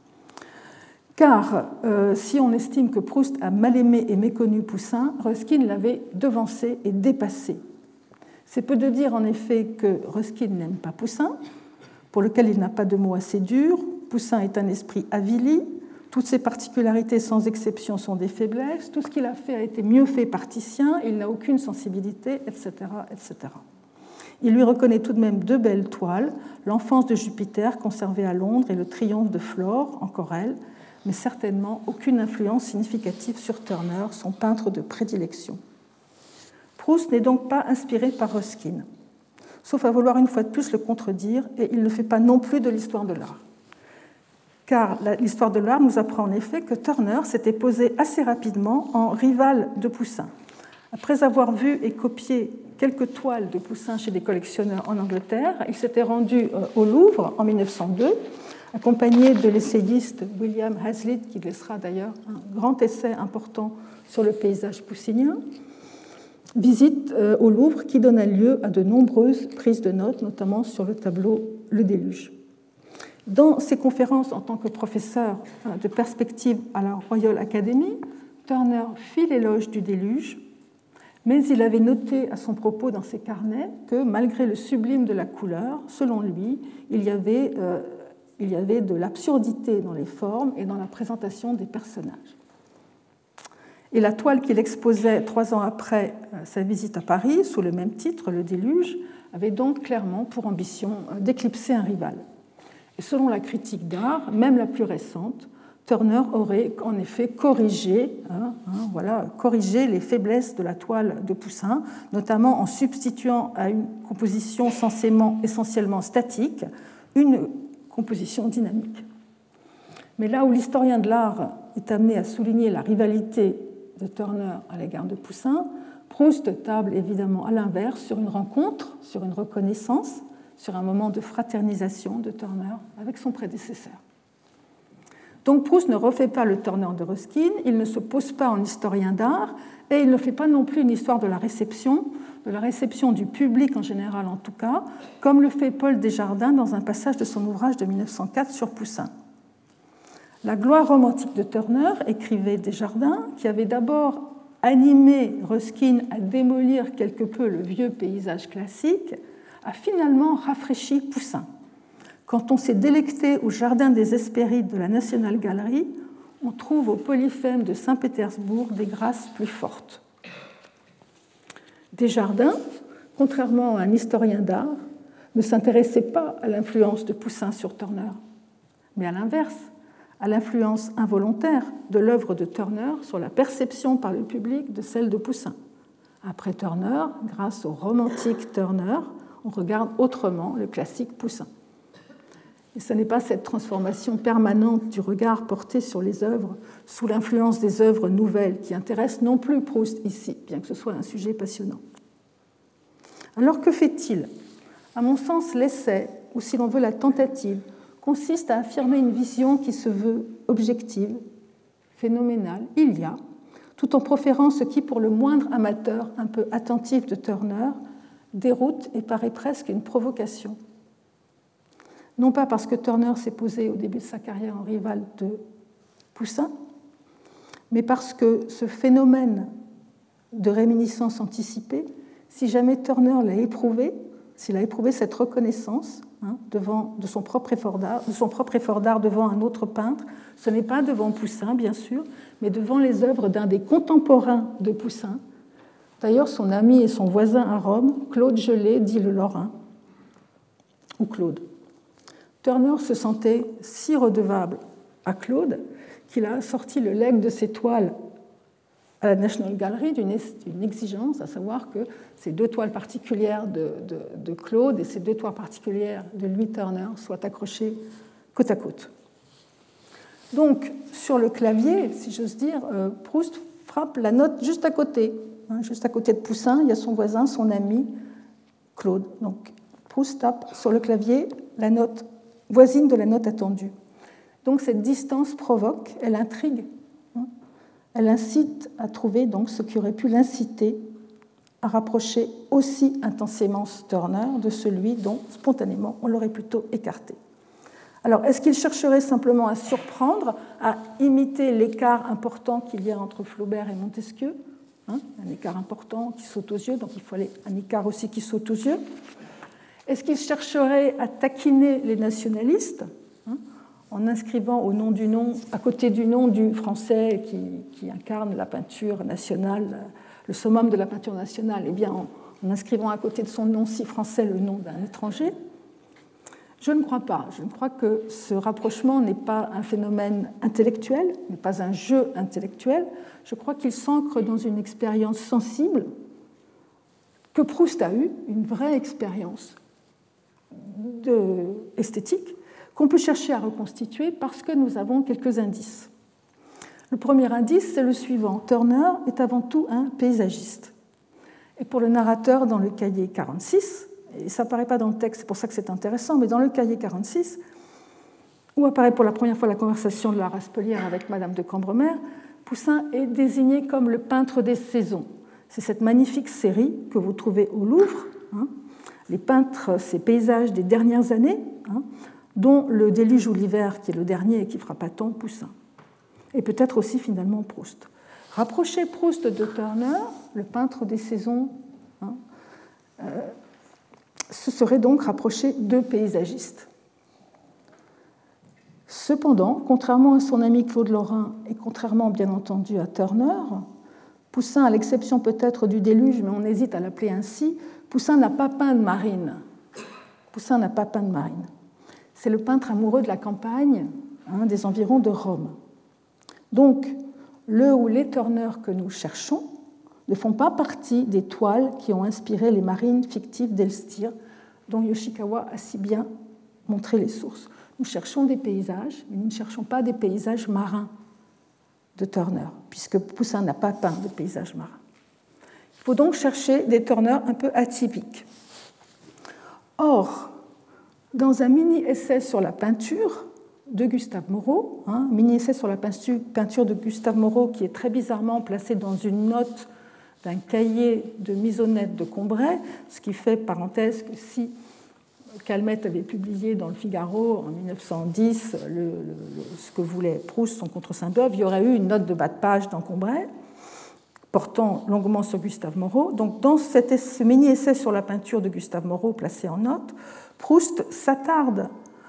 Car euh, si on estime que Proust a mal aimé et méconnu Poussin, Ruskin l'avait devancé et dépassé. C'est peu de dire en effet que Ruskin n'aime pas Poussin, pour lequel il n'a pas de mots assez durs. Poussin est un esprit avili, toutes ses particularités sans exception sont des faiblesses, tout ce qu'il a fait a été mieux fait par Titien, il n'a aucune sensibilité, et cetera, et cetera. Il lui reconnaît tout de même deux belles toiles, l'Enfance de Jupiter, conservée à Londres, et le Triomphe de Flore, encore elle, mais certainement aucune influence significative sur Turner, son peintre de prédilection. Proust n'est donc pas inspiré par Ruskin, sauf à vouloir une fois de plus le contredire, et il ne fait pas non plus de l'histoire de l'art. car l'histoire de l'art nous apprend en effet que Turner s'était posé assez rapidement en rival de Poussin. Après avoir vu et copié quelques toiles de Poussin chez des collectionneurs en Angleterre, il s'était rendu au Louvre en mille neuf cent deux, accompagné de l'essayiste William Hazlitt, qui laissera d'ailleurs un grand essai important sur le paysage poussinien. Visite au Louvre qui donna lieu à de nombreuses prises de notes, notamment sur le tableau Le Déluge. Dans ses conférences en tant que professeur de perspective à la Royal Academy, Turner fit l'éloge du déluge, mais il avait noté à son propos dans ses carnets que malgré le sublime de la couleur, selon lui, il y avait, euh, il y avait de l'absurdité dans les formes et dans la présentation des personnages. Et la toile qu'il exposait trois ans après sa visite à Paris, sous le même titre, Le Déluge, avait donc clairement pour ambition d'éclipser un rival. Et selon la critique d'art, même la plus récente, Turner aurait en effet corrigé, hein, hein, voilà, corrigé les faiblesses de la toile de Poussin, notamment en substituant à une composition censément essentiellement statique une composition dynamique. Mais là où l'historien de l'art est amené à souligner la rivalité de Turner à l'égard de Poussin, Proust table évidemment à l'inverse sur une rencontre, sur une reconnaissance, sur un moment de fraternisation de Turner avec son prédécesseur. Donc Proust ne refait pas le Turner de Ruskin, il ne se pose pas en historien d'art et il ne fait pas non plus une histoire de la réception, de la réception du public en général en tout cas, comme le fait Paul Desjardins dans un passage de son ouvrage de mille neuf cent quatre sur Poussin. La gloire romantique de Turner, écrivait Desjardins, qui avait d'abord animé Ruskin à démolir quelque peu le vieux paysage classique, a finalement rafraîchi Poussin. Quand on s'est délecté au jardin des Hespérides de la National Gallery, on trouve au Polyphème de Saint-Pétersbourg des grâces plus fortes. Desjardins, contrairement à un historien d'art, ne s'intéressait pas à l'influence de Poussin sur Turner, mais à l'inverse, à l'influence involontaire de l'œuvre de Turner sur la perception par le public de celle de Poussin. Après Turner, grâce au romantique Turner, on regarde autrement le classique Poussin. Et ce n'est pas cette transformation permanente du regard porté sur les œuvres sous l'influence des œuvres nouvelles qui intéresse non plus Proust ici, bien que ce soit un sujet passionnant. Alors que fait-il ? À mon sens, l'essai, ou si l'on veut la tentative, consiste à affirmer une vision qui se veut objective, phénoménale, il y a, tout en proférant ce qui, pour le moindre amateur un peu attentif de Turner, déroute et paraît presque une provocation. Non pas parce que Turner s'est posé au début de sa carrière en rival de Poussin, mais parce que ce phénomène de réminiscence anticipée, si jamais Turner l'a éprouvé, s'il a éprouvé cette reconnaissance hein, devant, de, son propre effort d'art, de son propre effort d'art devant un autre peintre, ce n'est pas devant Poussin, bien sûr, mais devant les œuvres d'un des contemporains de Poussin, d'ailleurs son ami et son voisin à Rome, Claude Gelée, dit le Lorrain, ou Claude. Turner se sentait si redevable à Claude qu'il a sorti le legs de ses toiles à la National Gallery d'une exigence, à savoir que ces deux toiles particulières de, de, de Claude et ces deux toiles particulières de Louis Turner soient accrochées côte à côte. Donc, sur le clavier, si j'ose dire, Proust frappe la note juste à côté. Hein, juste à côté de Poussin, il y a son voisin, son ami, Claude. Donc, Proust tape sur le clavier la note voisine de la note attendue. Donc, cette distance provoque, elle intrigue. Hein, elle incite à trouver donc ce qui aurait pu l'inciter à rapprocher aussi intensément Turner de celui dont, spontanément, on l'aurait plutôt écarté. Alors, est-ce qu'il chercherait simplement à surprendre, à imiter l'écart important qu'il y a entre Flaubert et Montesquieu, hein, un écart important qui saute aux yeux, donc il fallait un écart aussi qui saute aux yeux. Est-ce qu'il chercherait à taquiner les nationalistes, hein, en inscrivant au nom du nom, à côté du nom du français qui, qui incarne la peinture nationale, le summum de la peinture nationale, eh bien, en, en inscrivant à côté de son nom si français le nom d'un étranger? Je ne crois pas. Je ne crois que ce rapprochement n'est pas un phénomène intellectuel, n'est pas un jeu intellectuel. Je crois qu'il s'ancre dans une expérience sensible que Proust a eue, une vraie expérience de esthétique, qu'on peut chercher à reconstituer parce que nous avons quelques indices. Le premier indice, c'est le suivant. Turner est avant tout un paysagiste. Et pour le narrateur, dans le cahier quarante-six, et ça n'apparaît pas dans le texte, c'est pour ça que c'est intéressant, mais dans le cahier quarante-six, où apparaît pour la première fois la conversation de la Raspelière avec Madame de Cambremer, Poussin est désigné comme le peintre des saisons. C'est cette magnifique série que vous trouvez au Louvre, hein, les peintres, ces paysages des dernières années, hein, dont le Déluge ou l'hiver, qui est le dernier et qui fera Paton, Poussin. Et peut-être aussi finalement Proust. Rapprocher Proust de Turner, le peintre des saisons, hein, euh, ce serait donc rapprocher deux paysagistes. Cependant, contrairement à son ami Claude Lorrain et contrairement bien entendu à Turner, Poussin, à l'exception peut-être du Déluge, mais on hésite à l'appeler ainsi, Poussin n'a pas peint de marine. Poussin n'a pas peint de marine. C'est le peintre amoureux de la campagne, hein, des environs de Rome. Donc, le ou les Turner que nous cherchons ne font pas partie des toiles qui ont inspiré les marines fictives d'Elstir, dont Yoshikawa a si bien montré les sources. Nous cherchons des paysages, mais nous ne cherchons pas des paysages marins de Turner, puisque Poussin n'a pas peint de paysages marins. Il faut donc chercher des Turner un peu atypiques. Or, dans un mini-essai sur la peinture de Gustave Moreau, hein, mini-essai sur la peinture de Gustave Moreau qui est très bizarrement placé dans une note d'un cahier de Misonnette de Combray, ce qui fait, parenthèse, que si Calmette avait publié dans le Figaro en mille neuf cent dix le, le, ce que voulait Proust, son contre Sainte-Beuve, il y aurait eu une note de bas de page dans Combray portant longuement sur Gustave Moreau. Donc, dans cet, ce mini-essai sur la peinture de Gustave Moreau placé en note, Proust s'attarde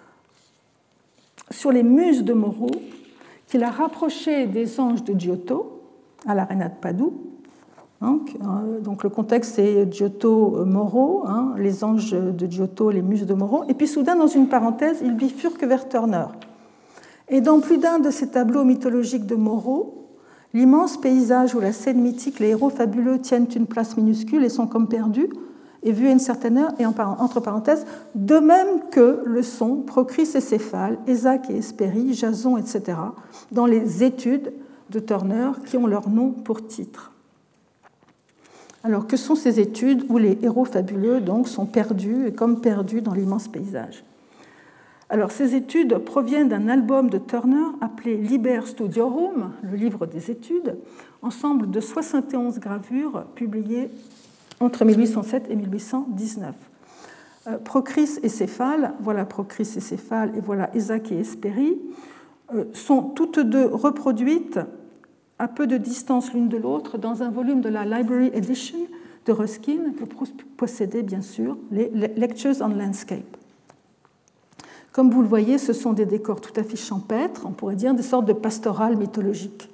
sur les muses de Moreau qu'il a rapprochées des anges de Giotto à l'Arena de Padoue. Donc, euh, donc le contexte c'est Giotto-Moreau, hein, les anges de Giotto, les muses de Moreau. Et puis soudain, dans une parenthèse, il bifurque vers Turner. Et dans plus d'un de ces tableaux mythologiques de Moreau, l'immense paysage où la scène mythique, les héros fabuleux tiennent une place minuscule et sont comme perdus, est vu à une certaine heure, et en, entre parenthèses, de même que le sont Procris et Céphale, Ésaque et Hespérie, Jason, et cetera, dans les études de Turner qui ont leur nom pour titre. Alors, que sont ces études où les héros fabuleux donc, sont perdus, et comme perdus dans l'immense paysage? Alors, ces études proviennent d'un album de Turner appelé Liber Studiorum, le livre des études, ensemble de soixante et onze gravures publiées entre mille huit cent sept et mille huit cent dix-neuf. Euh, Procris et Céphale, voilà Procris et Céphale, et voilà Ésaque et Hespérie, euh, sont toutes deux reproduites à peu de distance l'une de l'autre dans un volume de la Library Edition de Ruskin, que Proust possédait bien sûr, les Lectures on Landscape. Comme vous le voyez, ce sont des décors tout à fait champêtres, on pourrait dire des sortes de pastorales mythologiques.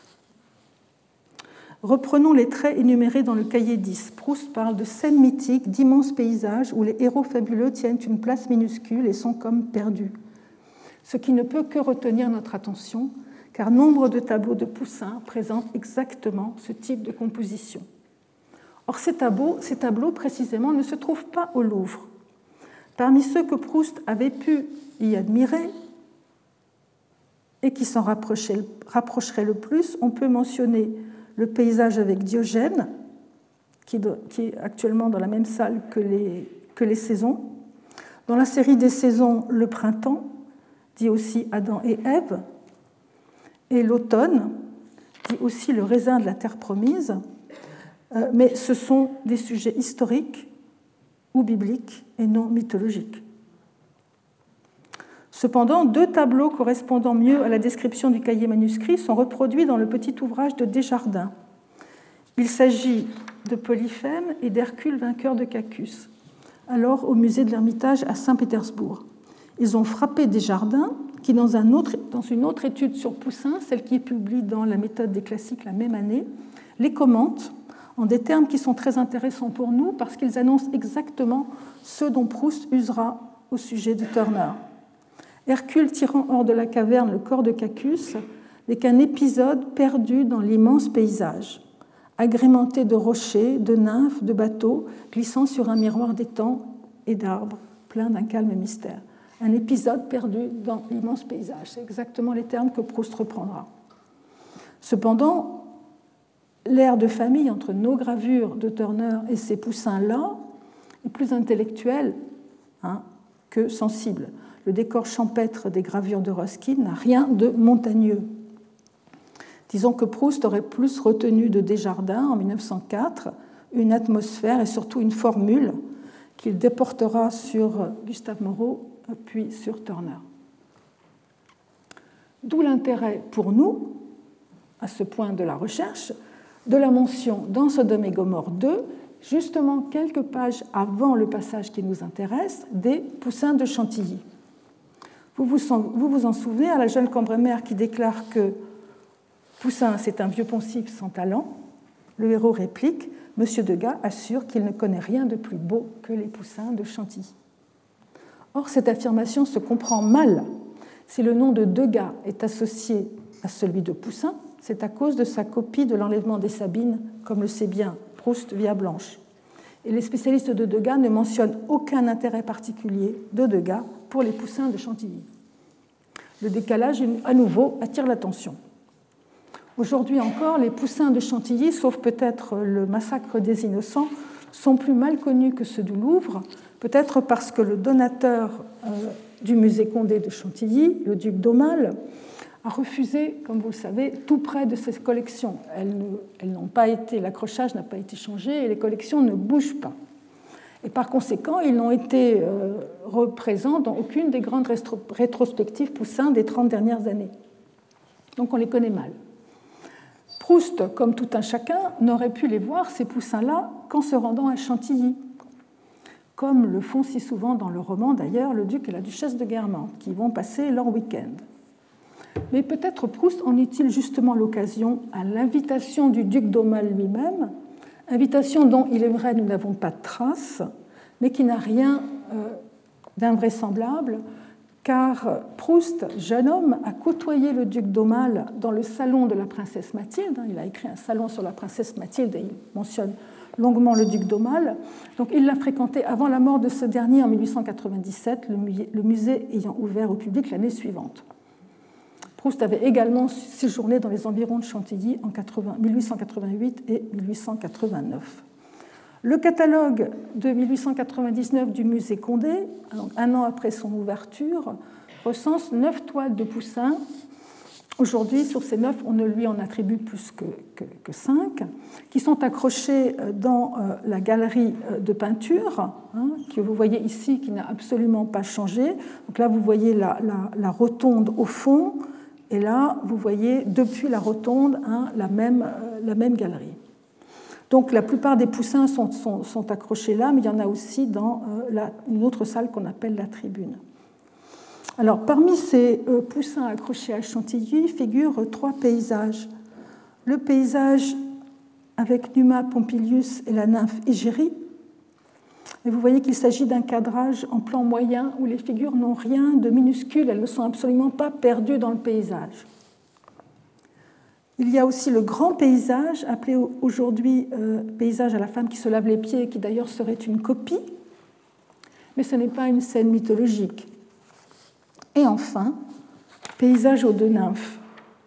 Reprenons les traits énumérés dans le cahier dix. Proust parle de scènes mythiques, d'immenses paysages où les héros fabuleux tiennent une place minuscule et sont comme perdus. Ce qui ne peut que retenir notre attention, car nombre de tableaux de Poussin présentent exactement ce type de composition. Or, ces tableaux, ces tableaux, précisément, ne se trouvent pas au Louvre. Parmi ceux que Proust avait pu y admirer et qui s'en rapprocheraient le plus, on peut mentionner le paysage avec Diogène, qui est actuellement dans la même salle que les, que les saisons. Dans la série des saisons, le printemps, dit aussi Adam et Ève, et l'automne, dit aussi le raisin de la terre promise, mais ce sont des sujets historiques ou bibliques et non mythologiques. Cependant, deux tableaux correspondant mieux à la description du cahier manuscrit sont reproduits dans le petit ouvrage de Desjardins. Il s'agit de Polyphème et d'Hercule vainqueur de Cacus, alors au musée de l'Ermitage à Saint-Pétersbourg. Ils ont frappé Desjardins, qui, dans, un autre, dans une autre étude sur Poussin, celle qui est publiée dans la méthode des classiques la même année, les commente en des termes qui sont très intéressants pour nous parce qu'ils annoncent exactement ce dont Proust usera au sujet de Turner. Hercule tirant hors de la caverne le corps de Cacus n'est qu'un épisode perdu dans l'immense paysage, agrémenté de rochers, de nymphes, de bateaux, glissant sur un miroir d'étangs et d'arbres, plein d'un calme mystère. un épisode perdu dans l'immense paysage. C'est exactement les termes que Proust reprendra. Cependant, l'air de famille entre nos gravures de Turner et ces poussins-là est plus intellectuel hein, que sensible. Le décor champêtre des gravures de Ruskin n'a rien de montagneux. Disons que Proust aurait plus retenu de Desjardins en mille neuf cent quatre une atmosphère et surtout une formule qu'il déportera sur Gustave Moreau puis sur Turner. D'où l'intérêt pour nous, à ce point de la recherche, de la mention dans Sodome et Gomorrhe deux, justement quelques pages avant le passage qui nous intéresse, des poussins de Chantilly. Vous vous, vous, vous en souvenez, à la jeune Cambremer qui déclare que Poussin, c'est un vieux poncif sans talent, le héros réplique « Monsieur Degas assure qu'il ne connaît rien de plus beau que les poussins de Chantilly ». Or, cette affirmation se comprend mal. Si le nom de Degas est associé à celui de Poussin, c'est à cause de sa copie de l'enlèvement des Sabines, comme le sait bien Proust via Blanche. Et les spécialistes de Degas ne mentionnent aucun intérêt particulier de Degas pour les poussins de Chantilly. Le décalage, à nouveau, attire l'attention. Aujourd'hui encore, les poussins de Chantilly, sauf peut-être le massacre des Innocents, sont plus mal connus que ceux du Louvre, peut-être parce que le donateur euh, du musée Condé de Chantilly, le duc d'Aumale, a refusé, comme vous le savez, tout près de ces collections. Elles, ne, elles n'ont pas été, l'accrochage n'a pas été changé et les collections ne bougent pas. Et par conséquent, ils n'ont été euh, représents dans aucune des grandes rétrospectives poussins des trente dernières années. Donc on les connaît mal. Proust, comme tout un chacun, n'aurait pu les voir, ces poussins-là, qu'en se rendant à Chantilly, comme le font si souvent dans le roman, d'ailleurs, le duc et la duchesse de Guermantes, qui vont passer leur week-end. Mais peut-être Proust en est-il justement l'occasion à l'invitation du duc d'Aumale lui-même, invitation dont, il est vrai, nous n'avons pas de trace, mais qui n'a rien euh, d'invraisemblable, car Proust, jeune homme, a côtoyé le duc d'Aumale dans le salon de la princesse Mathilde. Il a écrit un salon sur la princesse Mathilde et il mentionne longuement le duc d'Aumale. Donc il l'a fréquenté avant la mort de ce dernier en mille huit cent quatre-vingt-dix-sept, le musée ayant ouvert au public l'année suivante. Proust avait également séjourné dans les environs de Chantilly en mille huit cent quatre-vingt-huit et mille huit cent quatre-vingt-neuf. Le catalogue de mille huit cent quatre-vingt-dix-neuf du musée Condé, un an après son ouverture, recense neuf toiles de Poussin. Aujourd'hui, sur ces neuf, on ne lui en attribue plus que, que, que cinq, qui sont accrochées dans la galerie de peinture, hein, que vous voyez ici, qui n'a absolument pas changé. Donc là, vous voyez la, la, la rotonde au fond, et là, vous voyez depuis la rotonde hein, la, même, la même galerie. Donc la plupart des poussins sont, sont, sont accrochés là, mais il y en a aussi dans euh, la, une autre salle qu'on appelle la tribune. Alors parmi ces euh, poussins accrochés à Chantilly figurent trois paysages. Le paysage avec Numa Pompilius et la nymphe Égérie. Et vous voyez qu'il s'agit d'un cadrage en plan moyen où les figures n'ont rien de minuscule, elles ne sont absolument pas perdues dans le paysage. Il y a aussi le grand paysage, appelé aujourd'hui euh, paysage à la femme qui se lave les pieds, qui d'ailleurs serait une copie, mais ce n'est pas une scène mythologique. Et enfin, paysage aux deux nymphes.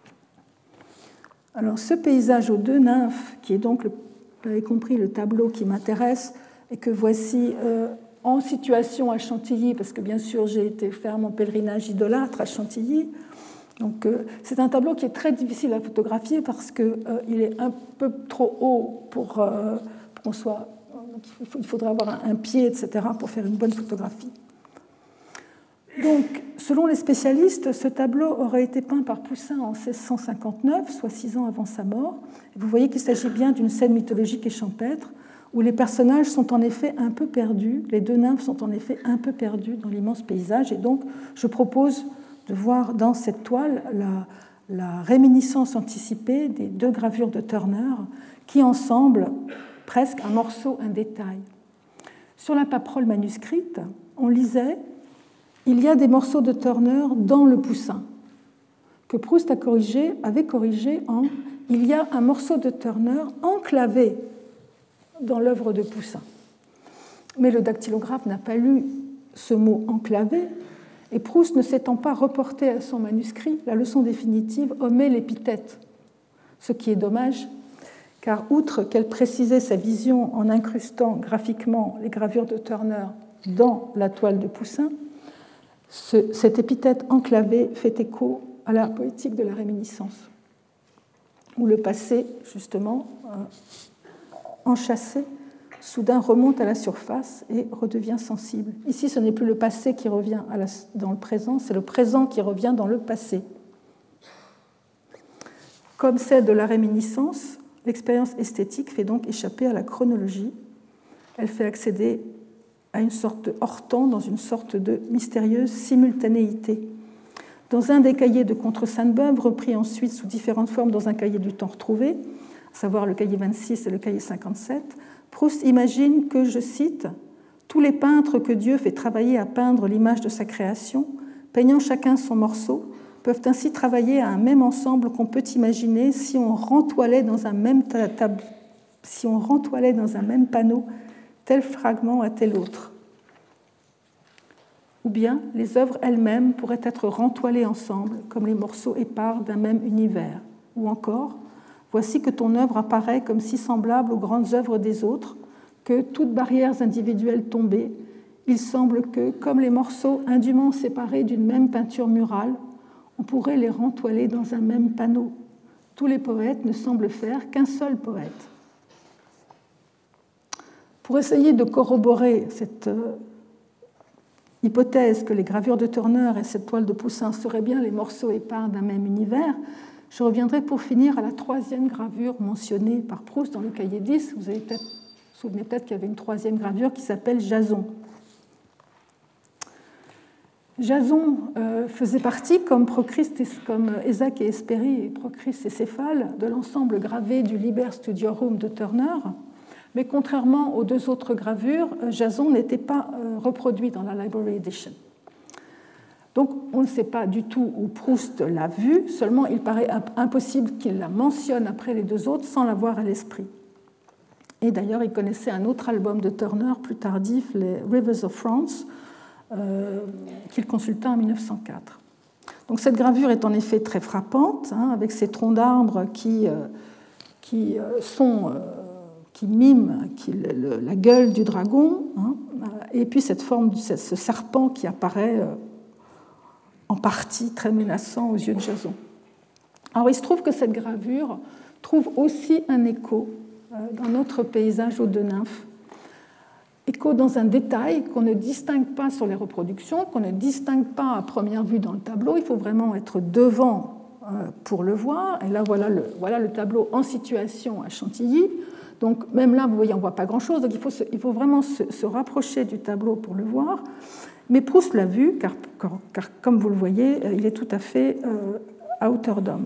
Alors ce paysage aux deux nymphes, qui est donc, le, vous avez compris, le tableau qui m'intéresse, et que voici euh, en situation à Chantilly, parce que bien sûr j'ai été faire mon pèlerinage idolâtre à Chantilly. Donc, euh, c'est un tableau qui est très difficile à photographier parce qu'il euh, est un peu trop haut pour, euh, pour qu'on soit... Il faudrait avoir un, un pied, et cetera, pour faire une bonne photographie. Donc, selon les spécialistes, ce tableau aurait été peint par Poussin en seize cent cinquante-neuf, soit six ans avant sa mort. Et vous voyez qu'il s'agit bien d'une scène mythologique et champêtre où les personnages sont en effet un peu perdus, les deux nymphes sont en effet un peu perdues dans l'immense paysage. Et donc, je propose de voir dans cette toile la, la réminiscence anticipée des deux gravures de Turner qui ensemble presque un morceau, un détail. Sur la paperole manuscrite, on lisait « Il y a des morceaux de Turner dans le Poussin » que Proust a corrigé, avait corrigé en « Il y a un morceau de Turner enclavé dans l'œuvre de Poussin ». Mais le dactylographe n'a pas lu ce mot « enclavé », Et Proust, ne s'étant pas reporté à son manuscrit, la leçon définitive omet l'épithète, ce qui est dommage, car outre qu'elle précisait sa vision en incrustant graphiquement les gravures de Turner dans la toile de Poussin, ce, cette épithète enclavée fait écho à la poétique de la réminiscence, où le passé, justement, euh, enchâssé, soudain remonte à la surface et redevient sensible. Ici, ce n'est plus le passé qui revient à la, dans le présent, c'est le présent qui revient dans le passé. Comme celle de la réminiscence, l'expérience esthétique fait donc échapper à la chronologie. Elle fait accéder à une sorte de hors-temps, dans une sorte de mystérieuse simultanéité. Dans un des cahiers de Contre Sainte-Beuve, repris ensuite sous différentes formes dans un cahier du temps retrouvé, à savoir le cahier vingt-six et le cahier cinquante-sept, Proust imagine que, je cite, « tous les peintres que Dieu fait travailler à peindre l'image de sa création, peignant chacun son morceau, peuvent ainsi travailler à un même ensemble qu'on peut imaginer si on rentoilait dans un même, tab- si on rentoilait dans un même panneau tel fragment à tel autre. Ou bien les œuvres elles-mêmes pourraient être rentoilées ensemble comme les morceaux épars d'un même univers. Ou encore, voici que ton œuvre apparaît comme si semblable aux grandes œuvres des autres, que, toutes barrières individuelles tombées, il semble que, comme les morceaux indûment séparés d'une même peinture murale, on pourrait les rentoiler dans un même panneau. Tous les poètes ne semblent faire qu'un seul poète. » Pour essayer de corroborer cette euh, hypothèse que les gravures de Turner et cette toile de Poussin seraient bien les morceaux épars d'un même univers, je reviendrai pour finir à la troisième gravure mentionnée par Proust dans le cahier dix. Vous avez peut-être, vous vous souvenez peut-être qu'il y avait une troisième gravure qui s'appelle Jason. Jason euh, faisait partie, comme Prochrist, comme Ésaque et Hespérie et Prochrist et Céphale, de l'ensemble gravé du Liber Studio Room de Turner. Mais contrairement aux deux autres gravures, Jason n'était pas euh, reproduit dans la Library Edition. Donc on ne sait pas du tout où Proust l'a vu, seulement il paraît impossible qu'il la mentionne après les deux autres sans l'avoir à l'esprit. Et d'ailleurs, il connaissait un autre album de Turner plus tardif, les Rivers of France, euh, qu'il consulta en mille neuf cent quatre. Donc cette gravure est en effet très frappante, hein, avec ces troncs d'arbres qui, euh, qui euh, sont... Euh, qui mime qui, le, la gueule du dragon, hein, et puis cette forme, ce serpent qui apparaît euh, en partie très menaçant aux yeux de Jason. Alors il se trouve que cette gravure trouve aussi un écho euh, dans notre paysage aux deux nymphes. Écho dans un détail qu'on ne distingue pas sur les reproductions, qu'on ne distingue pas à première vue dans le tableau. Il faut vraiment être devant euh, pour le voir. Et là, voilà le, voilà le tableau en situation à Chantilly. Donc même là, vous voyez, on ne voit pas grand-chose, donc il faut, se, il faut vraiment se, se rapprocher du tableau pour le voir. Mais Proust l'a vu, car, car, car comme vous le voyez, il est tout à fait euh, à hauteur d'homme.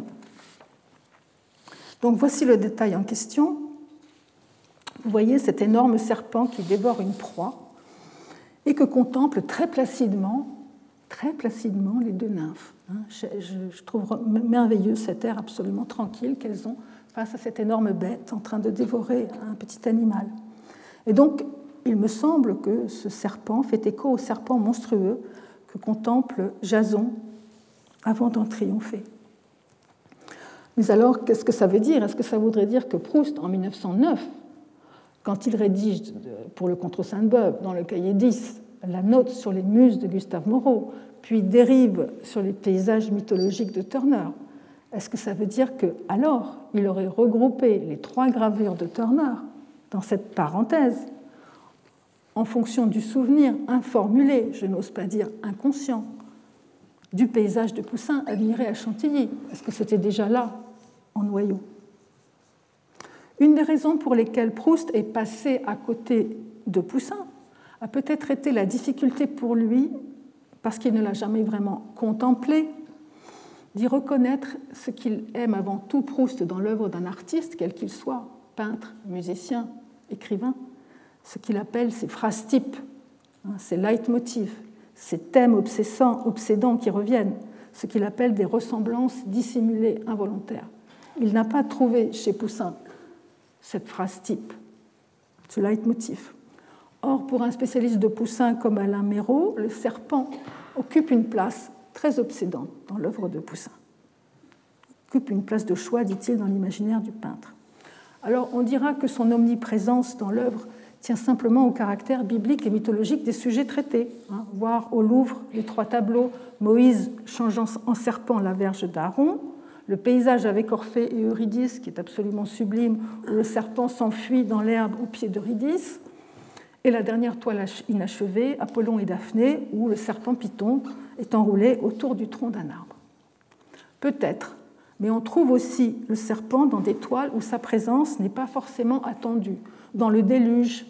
Donc voici le détail en question. Vous voyez cet énorme serpent qui dévore une proie et que contemplent très placidement, très placidement les deux nymphes. Je, je, je trouve merveilleux cet air absolument tranquille qu'elles ont face à cette énorme bête en train de dévorer un petit animal. Et donc, il me semble que ce serpent fait écho au serpent monstrueux que contemple Jason avant d'en triompher. Mais alors, qu'est-ce que ça veut dire ? Est-ce que ça voudrait dire que Proust, en mille neuf cent neuf, quand il rédige pour le Contre Sainte-Beuve, dans le cahier dix, la note sur les muses de Gustave Moreau, puis dérive sur les paysages mythologiques de Turner, est-ce que ça veut dire qu'alors, il aurait regroupé les trois gravures de Turner dans cette parenthèse en fonction du souvenir informulé, je n'ose pas dire inconscient, du paysage de Poussin admiré à Chantilly? Est-ce que c'était déjà là, en noyau? Une des raisons pour lesquelles Proust est passé à côté de Poussin a peut-être été la difficulté pour lui, parce qu'il ne l'a jamais vraiment contemplé, d'y reconnaître ce qu'il aime avant tout Proust dans l'œuvre d'un artiste, quel qu'il soit, peintre, musicien, écrivain, ce qu'il appelle ses phrases types, ses leitmotifs, ces thèmes obsessants, obsédants qui reviennent, ce qu'il appelle des ressemblances dissimulées involontaires. Il n'a pas trouvé chez Poussin cette phrase type, ce leitmotiv. Or, pour un spécialiste de Poussin comme Alain Méraud, le serpent occupe une place très obsédante dans l'œuvre de Poussin. Occupe une place de choix, dit-il, dans l'imaginaire du peintre. Alors, on dira que son omniprésence dans l'œuvre tient simplement au caractère biblique et mythologique des sujets traités. Hein. Voir au Louvre les trois tableaux, Moïse changeant en serpent la verge d'Aaron, le paysage avec Orphée et Eurydice, qui est absolument sublime, où le serpent s'enfuit dans l'herbe au pied d'Eurydice, et la dernière toile inachevée, Apollon et Daphné, où le serpent Python est enroulé autour du tronc d'un arbre. Peut-être, mais on trouve aussi le serpent dans des toiles où sa présence n'est pas forcément attendue. Dans le Déluge,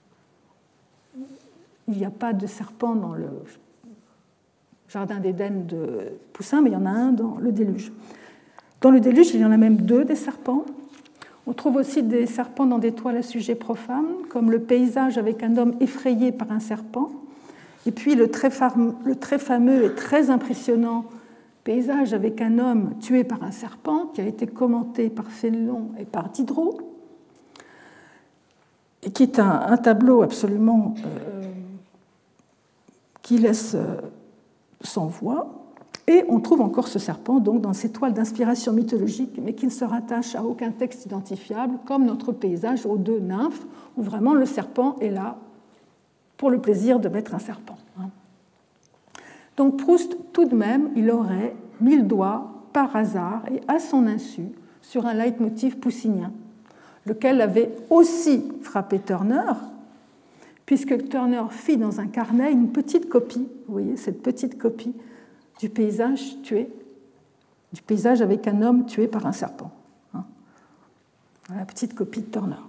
il n'y a pas de serpent dans le Jardin d'Éden de Poussin, mais il y en a un dans le Déluge. Dans le Déluge, il y en a même deux des serpents. On trouve aussi des serpents dans des toiles à sujet profane, comme le paysage avec un homme effrayé par un serpent, et puis le très, fameux, le très fameux et très impressionnant paysage avec un homme tué par un serpent, qui a été commenté par Fénelon et par Diderot, et qui est un, un tableau absolument euh, qui laisse euh, sans voix. Et on trouve encore ce serpent donc, dans ces toiles d'inspiration mythologique, mais qui ne se rattache à aucun texte identifiable, comme notre paysage aux deux nymphes, où vraiment le serpent est là pour le plaisir de mettre un serpent. Donc Proust, tout de même, il aurait mis le doigt, par hasard et à son insu, sur un leitmotiv poussinien, lequel avait aussi frappé Turner, puisque Turner fit dans un carnet une petite copie, vous voyez, cette petite copie du paysage tué, du paysage avec un homme tué par un serpent. Hein. La petite copie de Turner.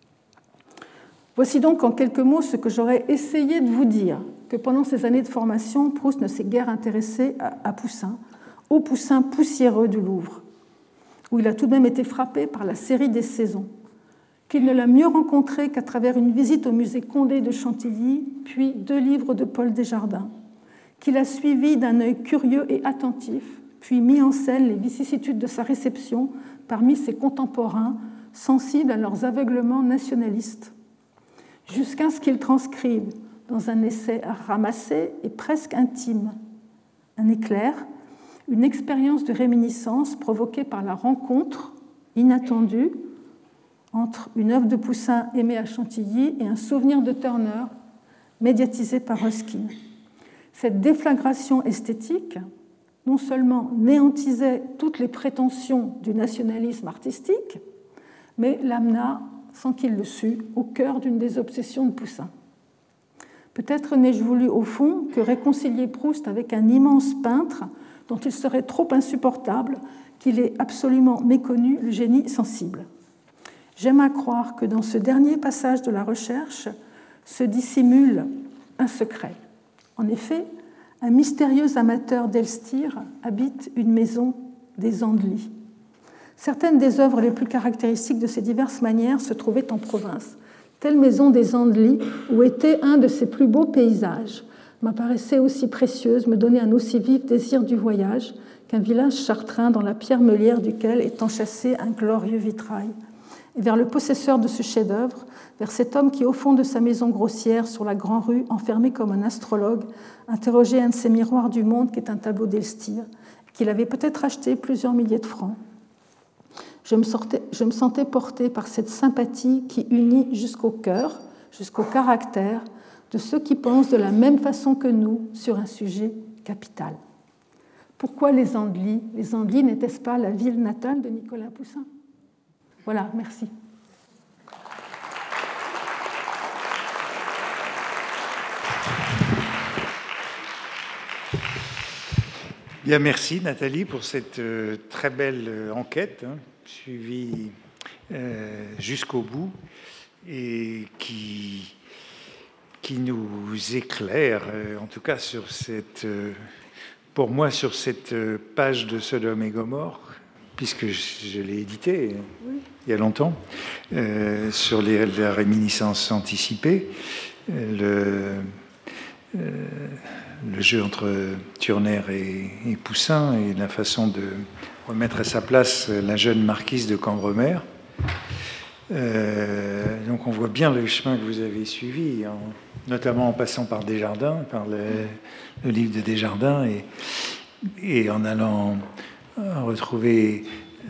Voici donc en quelques mots ce que j'aurais essayé de vous dire, que pendant ces années de formation, Proust ne s'est guère intéressé à Poussin, au Poussin poussiéreux du Louvre, où il a tout de même été frappé par la série des saisons, qu'il ne l'a mieux rencontré qu'à travers une visite au musée Condé de Chantilly, puis deux livres de Paul Desjardins, qu'il a suivi d'un œil curieux et attentif, puis mis en scène les vicissitudes de sa réception parmi ses contemporains sensibles à leurs aveuglements nationalistes, jusqu'à ce qu'il transcrive dans un essai ramassé et presque intime, un éclair, une expérience de réminiscence provoquée par la rencontre inattendue entre une œuvre de Poussin aimée à Chantilly et un souvenir de Turner médiatisé par Ruskin. Cette déflagration esthétique non seulement néantisait toutes les prétentions du nationalisme artistique, mais l'amena, sans qu'il le sût, au cœur d'une des obsessions de Poussin. Peut-être n'ai-je voulu, au fond, que réconcilier Proust avec un immense peintre dont il serait trop insupportable qu'il ait absolument méconnu le génie sensible. J'aime à croire que dans ce dernier passage de la recherche se dissimule un secret. En effet, un mystérieux amateur d'Elstir habite une maison des Andelys. Certaines des œuvres les plus caractéristiques de ces diverses manières se trouvaient en province. Telle maison des Andelys, où était un de ses plus beaux paysages, m'apparaissait aussi précieuse, me donnait un aussi vif désir du voyage qu'un village chartrain dans la pierre meulière duquel est enchâssé un glorieux vitrail. Et vers le possesseur de ce chef-d'œuvre, vers cet homme qui, au fond de sa maison grossière, sur la grande rue, enfermé comme un astrologue, interrogeait un de ces miroirs du monde qui est un tableau d'Elstir, qu'il avait peut-être acheté plusieurs milliers de francs. Je me, sortais, je me sentais portée par cette sympathie qui unit jusqu'au cœur, jusqu'au caractère, de ceux qui pensent de la même façon que nous sur un sujet capital. Pourquoi les Andelys ? Les Andelys n'étaient-ce pas la ville natale de Nicolas Poussin ? Voilà, merci. Bien, merci Nathalie pour cette euh, très belle euh, enquête, hein, suivie euh, jusqu'au bout et qui, qui nous éclaire, euh, en tout cas sur cette, euh, pour moi, sur cette euh, page de Sodome et Gomorrhe, puisque je, je l'ai édité oui. il y a longtemps, euh, sur les, la réminiscence anticipée, le, euh, le jeu entre Turner et, et Poussin et la façon de remettre à sa place la jeune marquise de Cambremer. Euh, donc on voit bien le chemin que vous avez suivi en, notamment en passant par Desjardins, par le, le livre de Desjardins, et, et en allant retrouver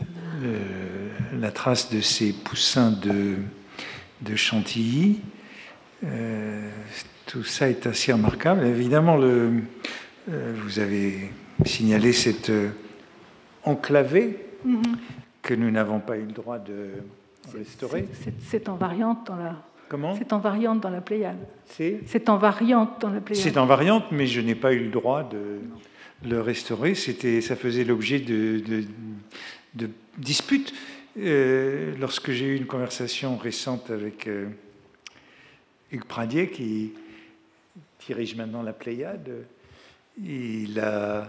le, la trace de ces poussins de, de Chantilly. Euh, tout ça est assez remarquable. Évidemment, le, euh, vous avez signalé cette euh, enclavée mm-hmm. que nous n'avons pas eu le droit de restaurer. C'est, c'est, c'est en variante dans la... Comment ? C'est en variante dans la Pléiade. C'est, c'est en variante dans la Pléiade. C'est en variante, mais je n'ai pas eu le droit de non. le restaurer. C'était, ça faisait l'objet de, de, de disputes. Euh, lorsque j'ai eu une conversation récente avec euh, Hugues Pradier, qui dirige maintenant la Pléiade, il, a,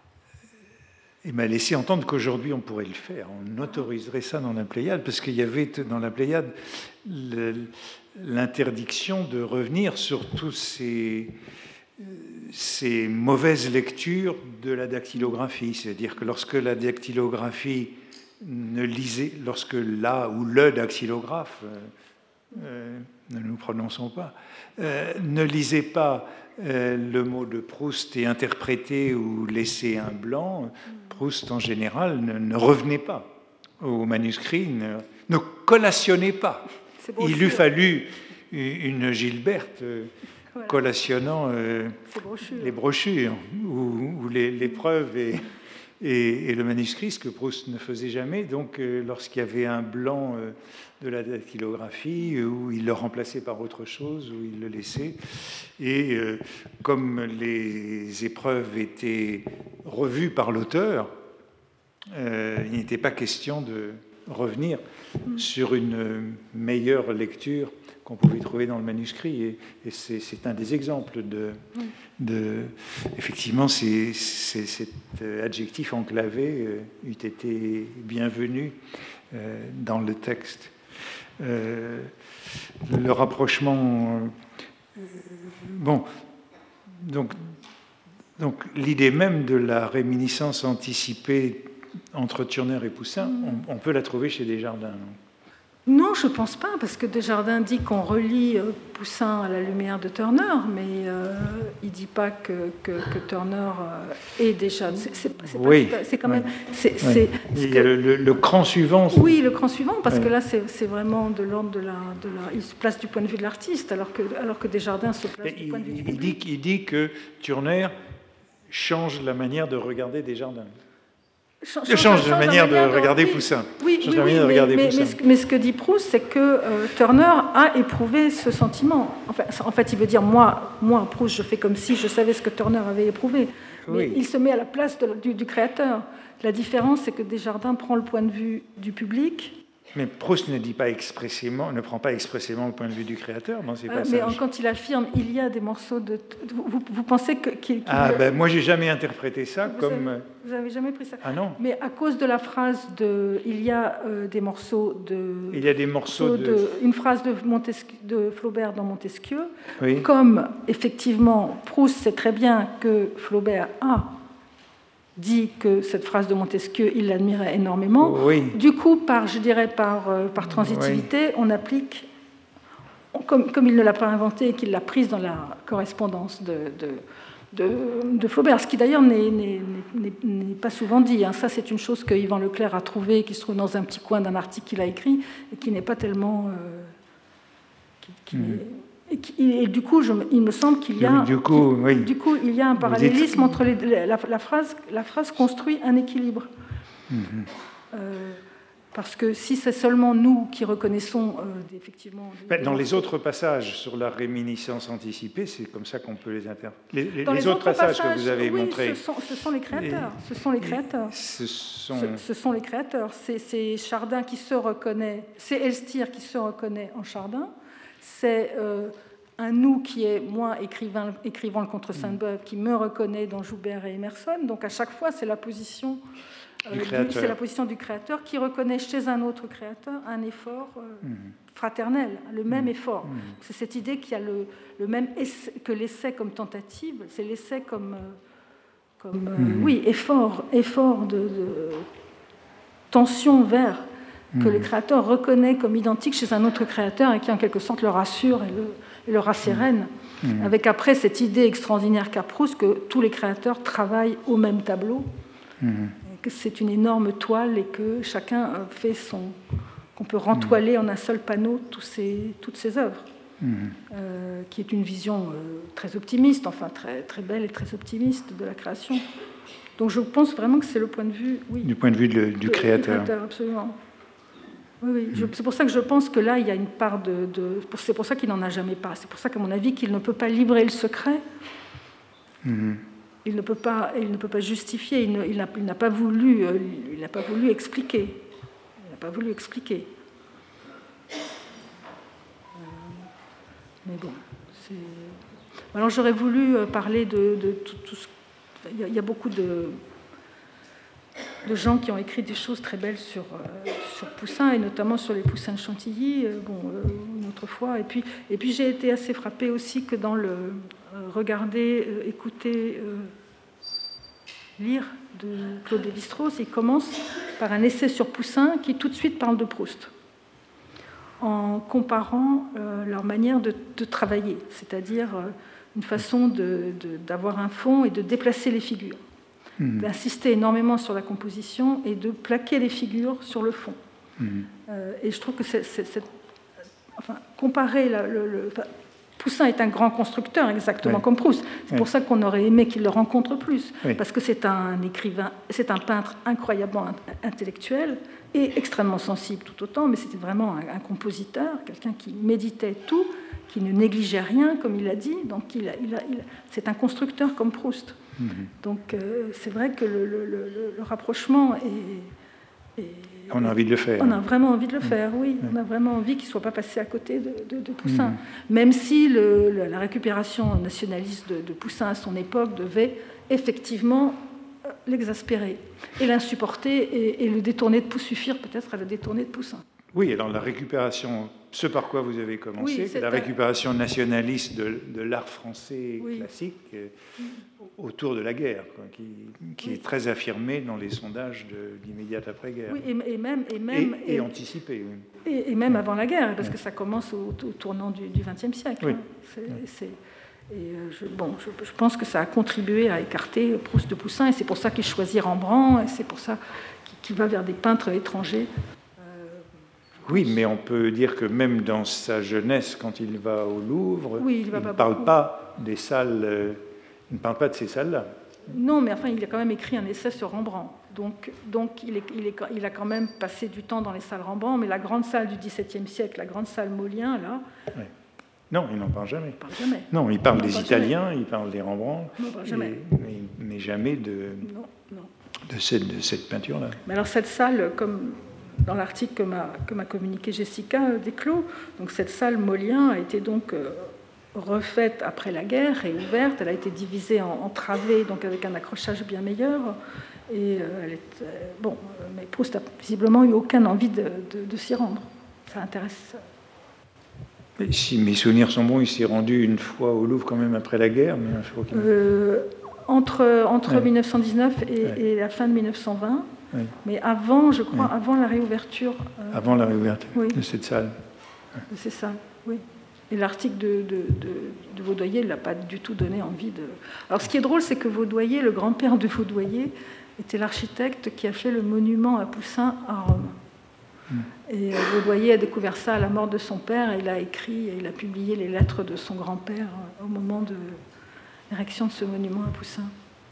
il m'a laissé entendre qu'aujourd'hui on pourrait le faire. On autoriserait ça dans la Pléiade, parce qu'il y avait dans la Pléiade le, l'interdiction de revenir sur tous ces, ces mauvaises lectures de la dactylographie. C'est-à-dire que lorsque la dactylographie ne lisait, lorsque la ou le dactylographe, euh, ne nous prononçons pas, euh, ne lisait pas euh, le mot de Proust et interprétait ou laissait un blanc, Proust en général ne, ne revenait pas au manuscrit, ne, ne collationnait pas. Il eût fallu une Gilberte euh, voilà. collationnant euh, brochures. les brochures ou, ou les, les preuves et, et, et le manuscrit, ce que Proust ne faisait jamais. Donc, euh, lorsqu'il y avait un blanc euh, de la dactylographie, euh, où il le remplaçait par autre chose, où il le laissait. Et euh, comme les épreuves étaient revues par l'auteur, euh, il n'était pas question de revenir sur une meilleure lecture qu'on pouvait trouver dans le manuscrit. Et, et c'est, c'est un des exemples de... de effectivement, c'est, c'est, cet adjectif enclavé euh, eût été bienvenu euh, dans le texte. Euh, le rapprochement... Euh, bon, donc, donc l'idée même de la réminiscence anticipée entre Turner et Poussin, on, on peut la trouver chez Desjardins. Non, non, je ne pense pas, parce que Desjardins dit qu'on relit euh, Poussin à la lumière de Turner, mais euh, il ne dit pas que, que, que Turner euh, est déjà... C'est, c'est, c'est, oui, pas, c'est quand même... Oui. C'est, oui. c'est, il y a le, le, le cran suivant. Oui, le cran suivant, parce oui. que là, c'est, c'est vraiment de l'ordre de la, de la... Il se place du point de vue de l'artiste, alors que, alors que Desjardins se place il, du point de vue il du public. Dit, il dit que Turner change la manière de regarder Desjardins. Change, change, change de manière de, de regarder oui, Poussin. Oui, oui, oui, de regarder mais, Poussin. Mais, ce, mais ce que dit Proust, c'est que euh, Turner a éprouvé ce sentiment. Enfin, en fait, il veut dire, moi, moi, Proust, je fais comme si je savais ce que Turner avait éprouvé. Mais oui. il se met à la place de, du, du créateur. La différence, c'est que Desjardins prend le point de vue du public. Mais Proust ne dit pas expressément, ne prend pas expressément le point de vue du créateur dans ses euh, passages. Mais quand il affirme, il y a des morceaux de... Vous, vous pensez que, qu'il... qu'il ah, ben moi, j'ai jamais interprété ça vous comme... Avez, vous n'avez jamais pris ça. Ah non. Mais à cause de la phrase de... Il y a euh, des morceaux de... Il y a des morceaux de... de une phrase de, Montesquieu, de Flaubert dans Montesquieu. Oui. Comme, effectivement, Proust sait très bien que Flaubert a... dit que cette phrase de Montesquieu, il l'admirait énormément. Oui. Du coup, par, je dirais par, par transitivité, oui. on applique, comme, comme il ne l'a pas inventé et qu'il l'a prise dans la correspondance de, de, de, de Flaubert, ce qui d'ailleurs n'est, n'est, n'est, n'est pas souvent dit. Hein. Ça, c'est une chose que Yvan Leclerc a trouvée, qui se trouve dans un petit coin d'un article qu'il a écrit, et qui n'est pas tellement... Euh, qui, qui mmh. est, Et, qui, et du coup, je, il me semble qu'il y a, du coup, qui, oui. du coup, il y a un parallélisme dites... entre les, la, la, phrase, la phrase construit un équilibre. Mm-hmm. Euh, parce que si c'est seulement nous qui reconnaissons euh, effectivement... Ben, dans les autres passages sur la réminiscence anticipée, c'est comme ça qu'on peut les interpréter. Les, les, les autres, autres passages, passages que vous avez oui, montrés... Ce sont, ce sont les créateurs. Et, ce sont les créateurs. Ce sont, ce, ce sont les créateurs. C'est, c'est Chardin qui se reconnaît, c'est Elstir qui se reconnaît en Chardin. C'est euh, un nous qui est, moi, écrivain, écrivant le contre Sainte-Beuve, qui me reconnaît dans Joubert et Emerson. Donc, à chaque fois, c'est la position, euh, du, c'est la position du créateur qui reconnaît chez un autre créateur un effort euh, mmh. fraternel, le même mmh. effort. Mmh. C'est cette idée qu'il y a le, le même essai, que l'essai comme tentative, c'est l'essai comme, euh, comme euh, mmh. oui, effort, effort de, de tension vers... que mmh. le créateur reconnaît comme identique chez un autre créateur et qui en quelque sorte le rassure et le, et le rat sérène, mmh. avec après cette idée extraordinaire qu'a Proust que tous les créateurs travaillent au même tableau, mmh. que c'est une énorme toile et que chacun fait son... qu'on peut rentoiler mmh. en un seul panneau tous ces, toutes ses œuvres, mmh. euh, qui est une vision euh, très optimiste, enfin très, très belle et très optimiste de la création. Donc je pense vraiment que c'est le point de vue... Oui, du point de vue de, du, de, créateur. du créateur. Absolument. Oui, oui. Je, c'est pour ça que je pense que là, il y a une part de... de c'est pour ça qu'il n'en a jamais pas. C'est pour ça qu'à mon avis, qu'il ne peut pas livrer le secret. Mm-hmm. Il ne peut pas, il ne peut pas justifier. Il, ne, il, n'a, il n'a pas voulu, euh, il n'a pas voulu expliquer. Il n'a pas voulu expliquer. Euh, mais bon, c'est... Alors j'aurais voulu parler de, de tout, tout ce... Il y a, il y a beaucoup de... de gens qui ont écrit des choses très belles sur, euh, sur Poussin, et notamment sur les Poussins de Chantilly, euh, bon, euh, une autre fois. Et puis, et puis j'ai été assez frappée aussi que dans le euh, regarder, euh, écouter, euh, lire de Claude Lévi-Strauss, il commence par un essai sur Poussin qui tout de suite parle de Proust, en comparant euh, leur manière de, de travailler, c'est-à-dire euh, une façon de, de, d'avoir un fond et de déplacer les figures. Mmh. D'insister énormément sur la composition et de plaquer les figures sur le fond. Mmh. Euh, et je trouve que c'est, c'est, c'est enfin, comparer la, le, le enfin, Poussin est un grand constructeur, exactement oui. comme Proust. C'est oui. pour ça qu'on aurait aimé qu'il le rencontre plus, oui. parce que c'est un écrivain, c'est un peintre incroyablement intellectuel et extrêmement sensible tout autant, mais c'était vraiment un, un compositeur, quelqu'un qui méditait tout, qui ne négligeait rien, comme il l'a dit. Donc il a, il a, il a, c'est un constructeur comme Proust. Mmh. Donc euh, c'est vrai que le, le, le, le rapprochement est, est... On a envie de le faire. On a vraiment envie de le faire, mmh. oui. On a vraiment envie qu'il ne soit pas passé à côté de, de, de Poussin. Mmh. Même si le, le, la récupération nationaliste de, de Poussin à son époque devait effectivement l'exaspérer et l'insupporter et, et le détourner de Poussin, suffire peut-être à le détourner de Poussin. Oui, alors la récupération, ce par quoi vous avez commencé, oui, la récupération un... nationaliste de, de l'art français oui. classique euh, mmh. autour de la guerre, quoi, qui, qui oui. est très affirmée dans les sondages de l'immédiate après-guerre. Oui, et, et même... Et, même, et, et, et anticipée. Oui. Et, et même avant la guerre, parce oui. que ça commence au, au tournant du XXe siècle. Oui. Hein. C'est, oui. c'est, et je, bon, je, je pense que ça a contribué à écarter Proust de Poussin, et c'est pour ça qu'il choisit Rembrandt, et c'est pour ça qu'il, qu'il va vers des peintres étrangers. Oui, mais on peut dire que même dans sa jeunesse, quand il va au Louvre, oui, il, il va ne pas parle beaucoup. pas des salles, euh, il ne parle pas de ces salles-là. Non, mais enfin, il a quand même écrit un essai sur Rembrandt. Donc, donc il, est, il, est, il a quand même passé du temps dans les salles Rembrandt, mais la grande salle du XVIIe siècle, la grande salle Mollien, là... Oui. Non, il n'en parle jamais. Il parle jamais. Non, il parle il des Italiens, jamais. il parle des Rembrandt, il parle jamais. Et, mais, mais jamais de, non, non. de cette, de cette peinture-là. Mais alors cette salle, comme... dans l'article que m'a, que m'a communiqué Jessica Desclos, donc cette salle Mollien a été donc euh, refaite après la guerre et ouverte. Elle a été divisée en, en travées, donc avec un accrochage bien meilleur. Et euh, elle est, euh, bon, mais Proust n'a visiblement eu aucune envie de, de, de s'y rendre. Ça intéresse. Et si mes souvenirs sont bons, il s'est rendu une fois au Louvre quand même après la guerre, mais je crois qu'il... euh, entre entre ouais. dix-neuf cent dix-neuf et, ouais. et la fin de dix-neuf cent vingt. Oui. Mais avant, je crois, oui. avant la réouverture... Euh, avant la réouverture oui. de cette salle. De ces salles, oui. Et l'article de, de, de, de Vaudoyer ne l'a pas du tout donné envie de... Alors, ce qui est drôle, c'est que Vaudoyer, le grand-père de Vaudoyer, était l'architecte qui a fait le monument à Poussin à Rome. Mm. Et euh, Vaudoyer a découvert ça à la mort de son père, et il a écrit, et il a publié les lettres de son grand-père euh, au moment de l'érection de ce monument à Poussin.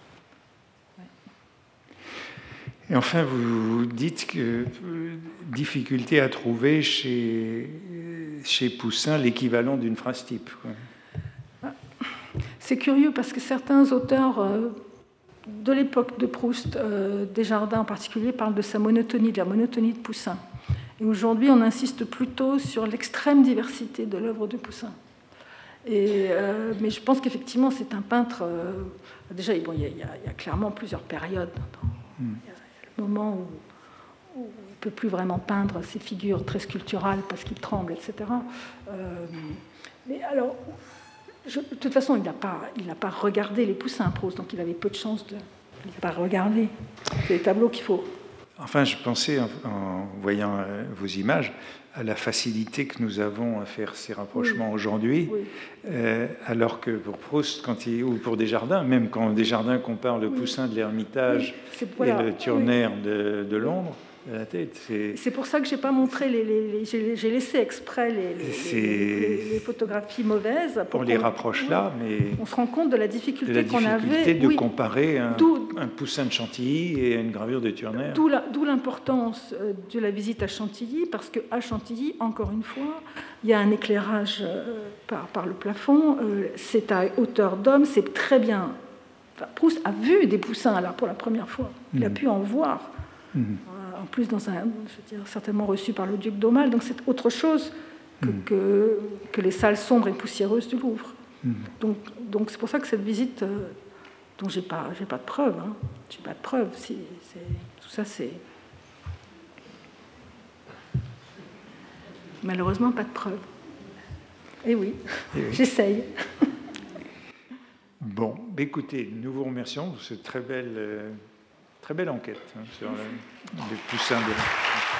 Et enfin, vous dites que euh, difficulté à trouver chez, chez Poussin l'équivalent d'une phrase type. Quoi. C'est curieux parce que certains auteurs euh, de l'époque de Proust, euh, Desjardins en particulier, parlent de sa monotonie, de la monotonie de Poussin. Et aujourd'hui, on insiste plutôt sur l'extrême diversité de l'œuvre de Poussin. Et, euh, mais je pense qu'effectivement, c'est un peintre... Euh, déjà, bon, il y, y, y a clairement plusieurs périodes. Dans, mm. moment où, où il ne peut plus vraiment peindre ces figures très sculpturales parce qu'il tremble, et cetera. Euh, mais alors, je, de toute façon, il n'a pas, il n'a pas regardé les Poussins, Proust, donc il avait peu de chance de... Il n'a pas regardé. C'est les tableaux qu'il faut... Enfin, je pensais, en, en voyant euh, vos images, à la facilité que nous avons à faire ces rapprochements oui. aujourd'hui, oui. euh, alors que pour Proust, quand il, ou pour Desjardins, même quand Desjardins compare le oui. Poussin de l'Ermitage oui. voilà. et le Turner oui. de, de Londres, à la tête, c'est... c'est pour ça que je n'ai pas montré, les, les, les, j'ai, j'ai laissé exprès les, les, les, les, les photographies mauvaises. Pour on les rapproche oui. là, mais... On se rend compte de la difficulté, de la qu'on difficulté avait... de oui. comparer un, un Poussin de Chantilly et une gravure de Turner. D'où, la, d'où l'importance de la visite à Chantilly, parce qu'à Chantilly, encore une fois, il y a un éclairage par, par le plafond, c'est à hauteur d'homme, c'est très bien... Enfin, Proust a vu des poussins là pour la première fois, il mmh. a pu en voir. Mmh. En plus, dans un, je veux dire, certainement reçu par le duc d'Aumale, donc c'est autre chose que, mmh. que, que les salles sombres et poussiéreuses du Louvre. Mmh. Donc, donc c'est pour ça que cette visite, euh, dont j'ai pas, j'ai pas de preuves, hein, j'ai pas de preuves, c'est, c'est, tout ça c'est malheureusement pas de preuves. Et oui, Et oui. j'essaye. Bon, écoutez, nous vous remercions pour cette très belle, euh, très belle enquête hein, sur le, les poussins de...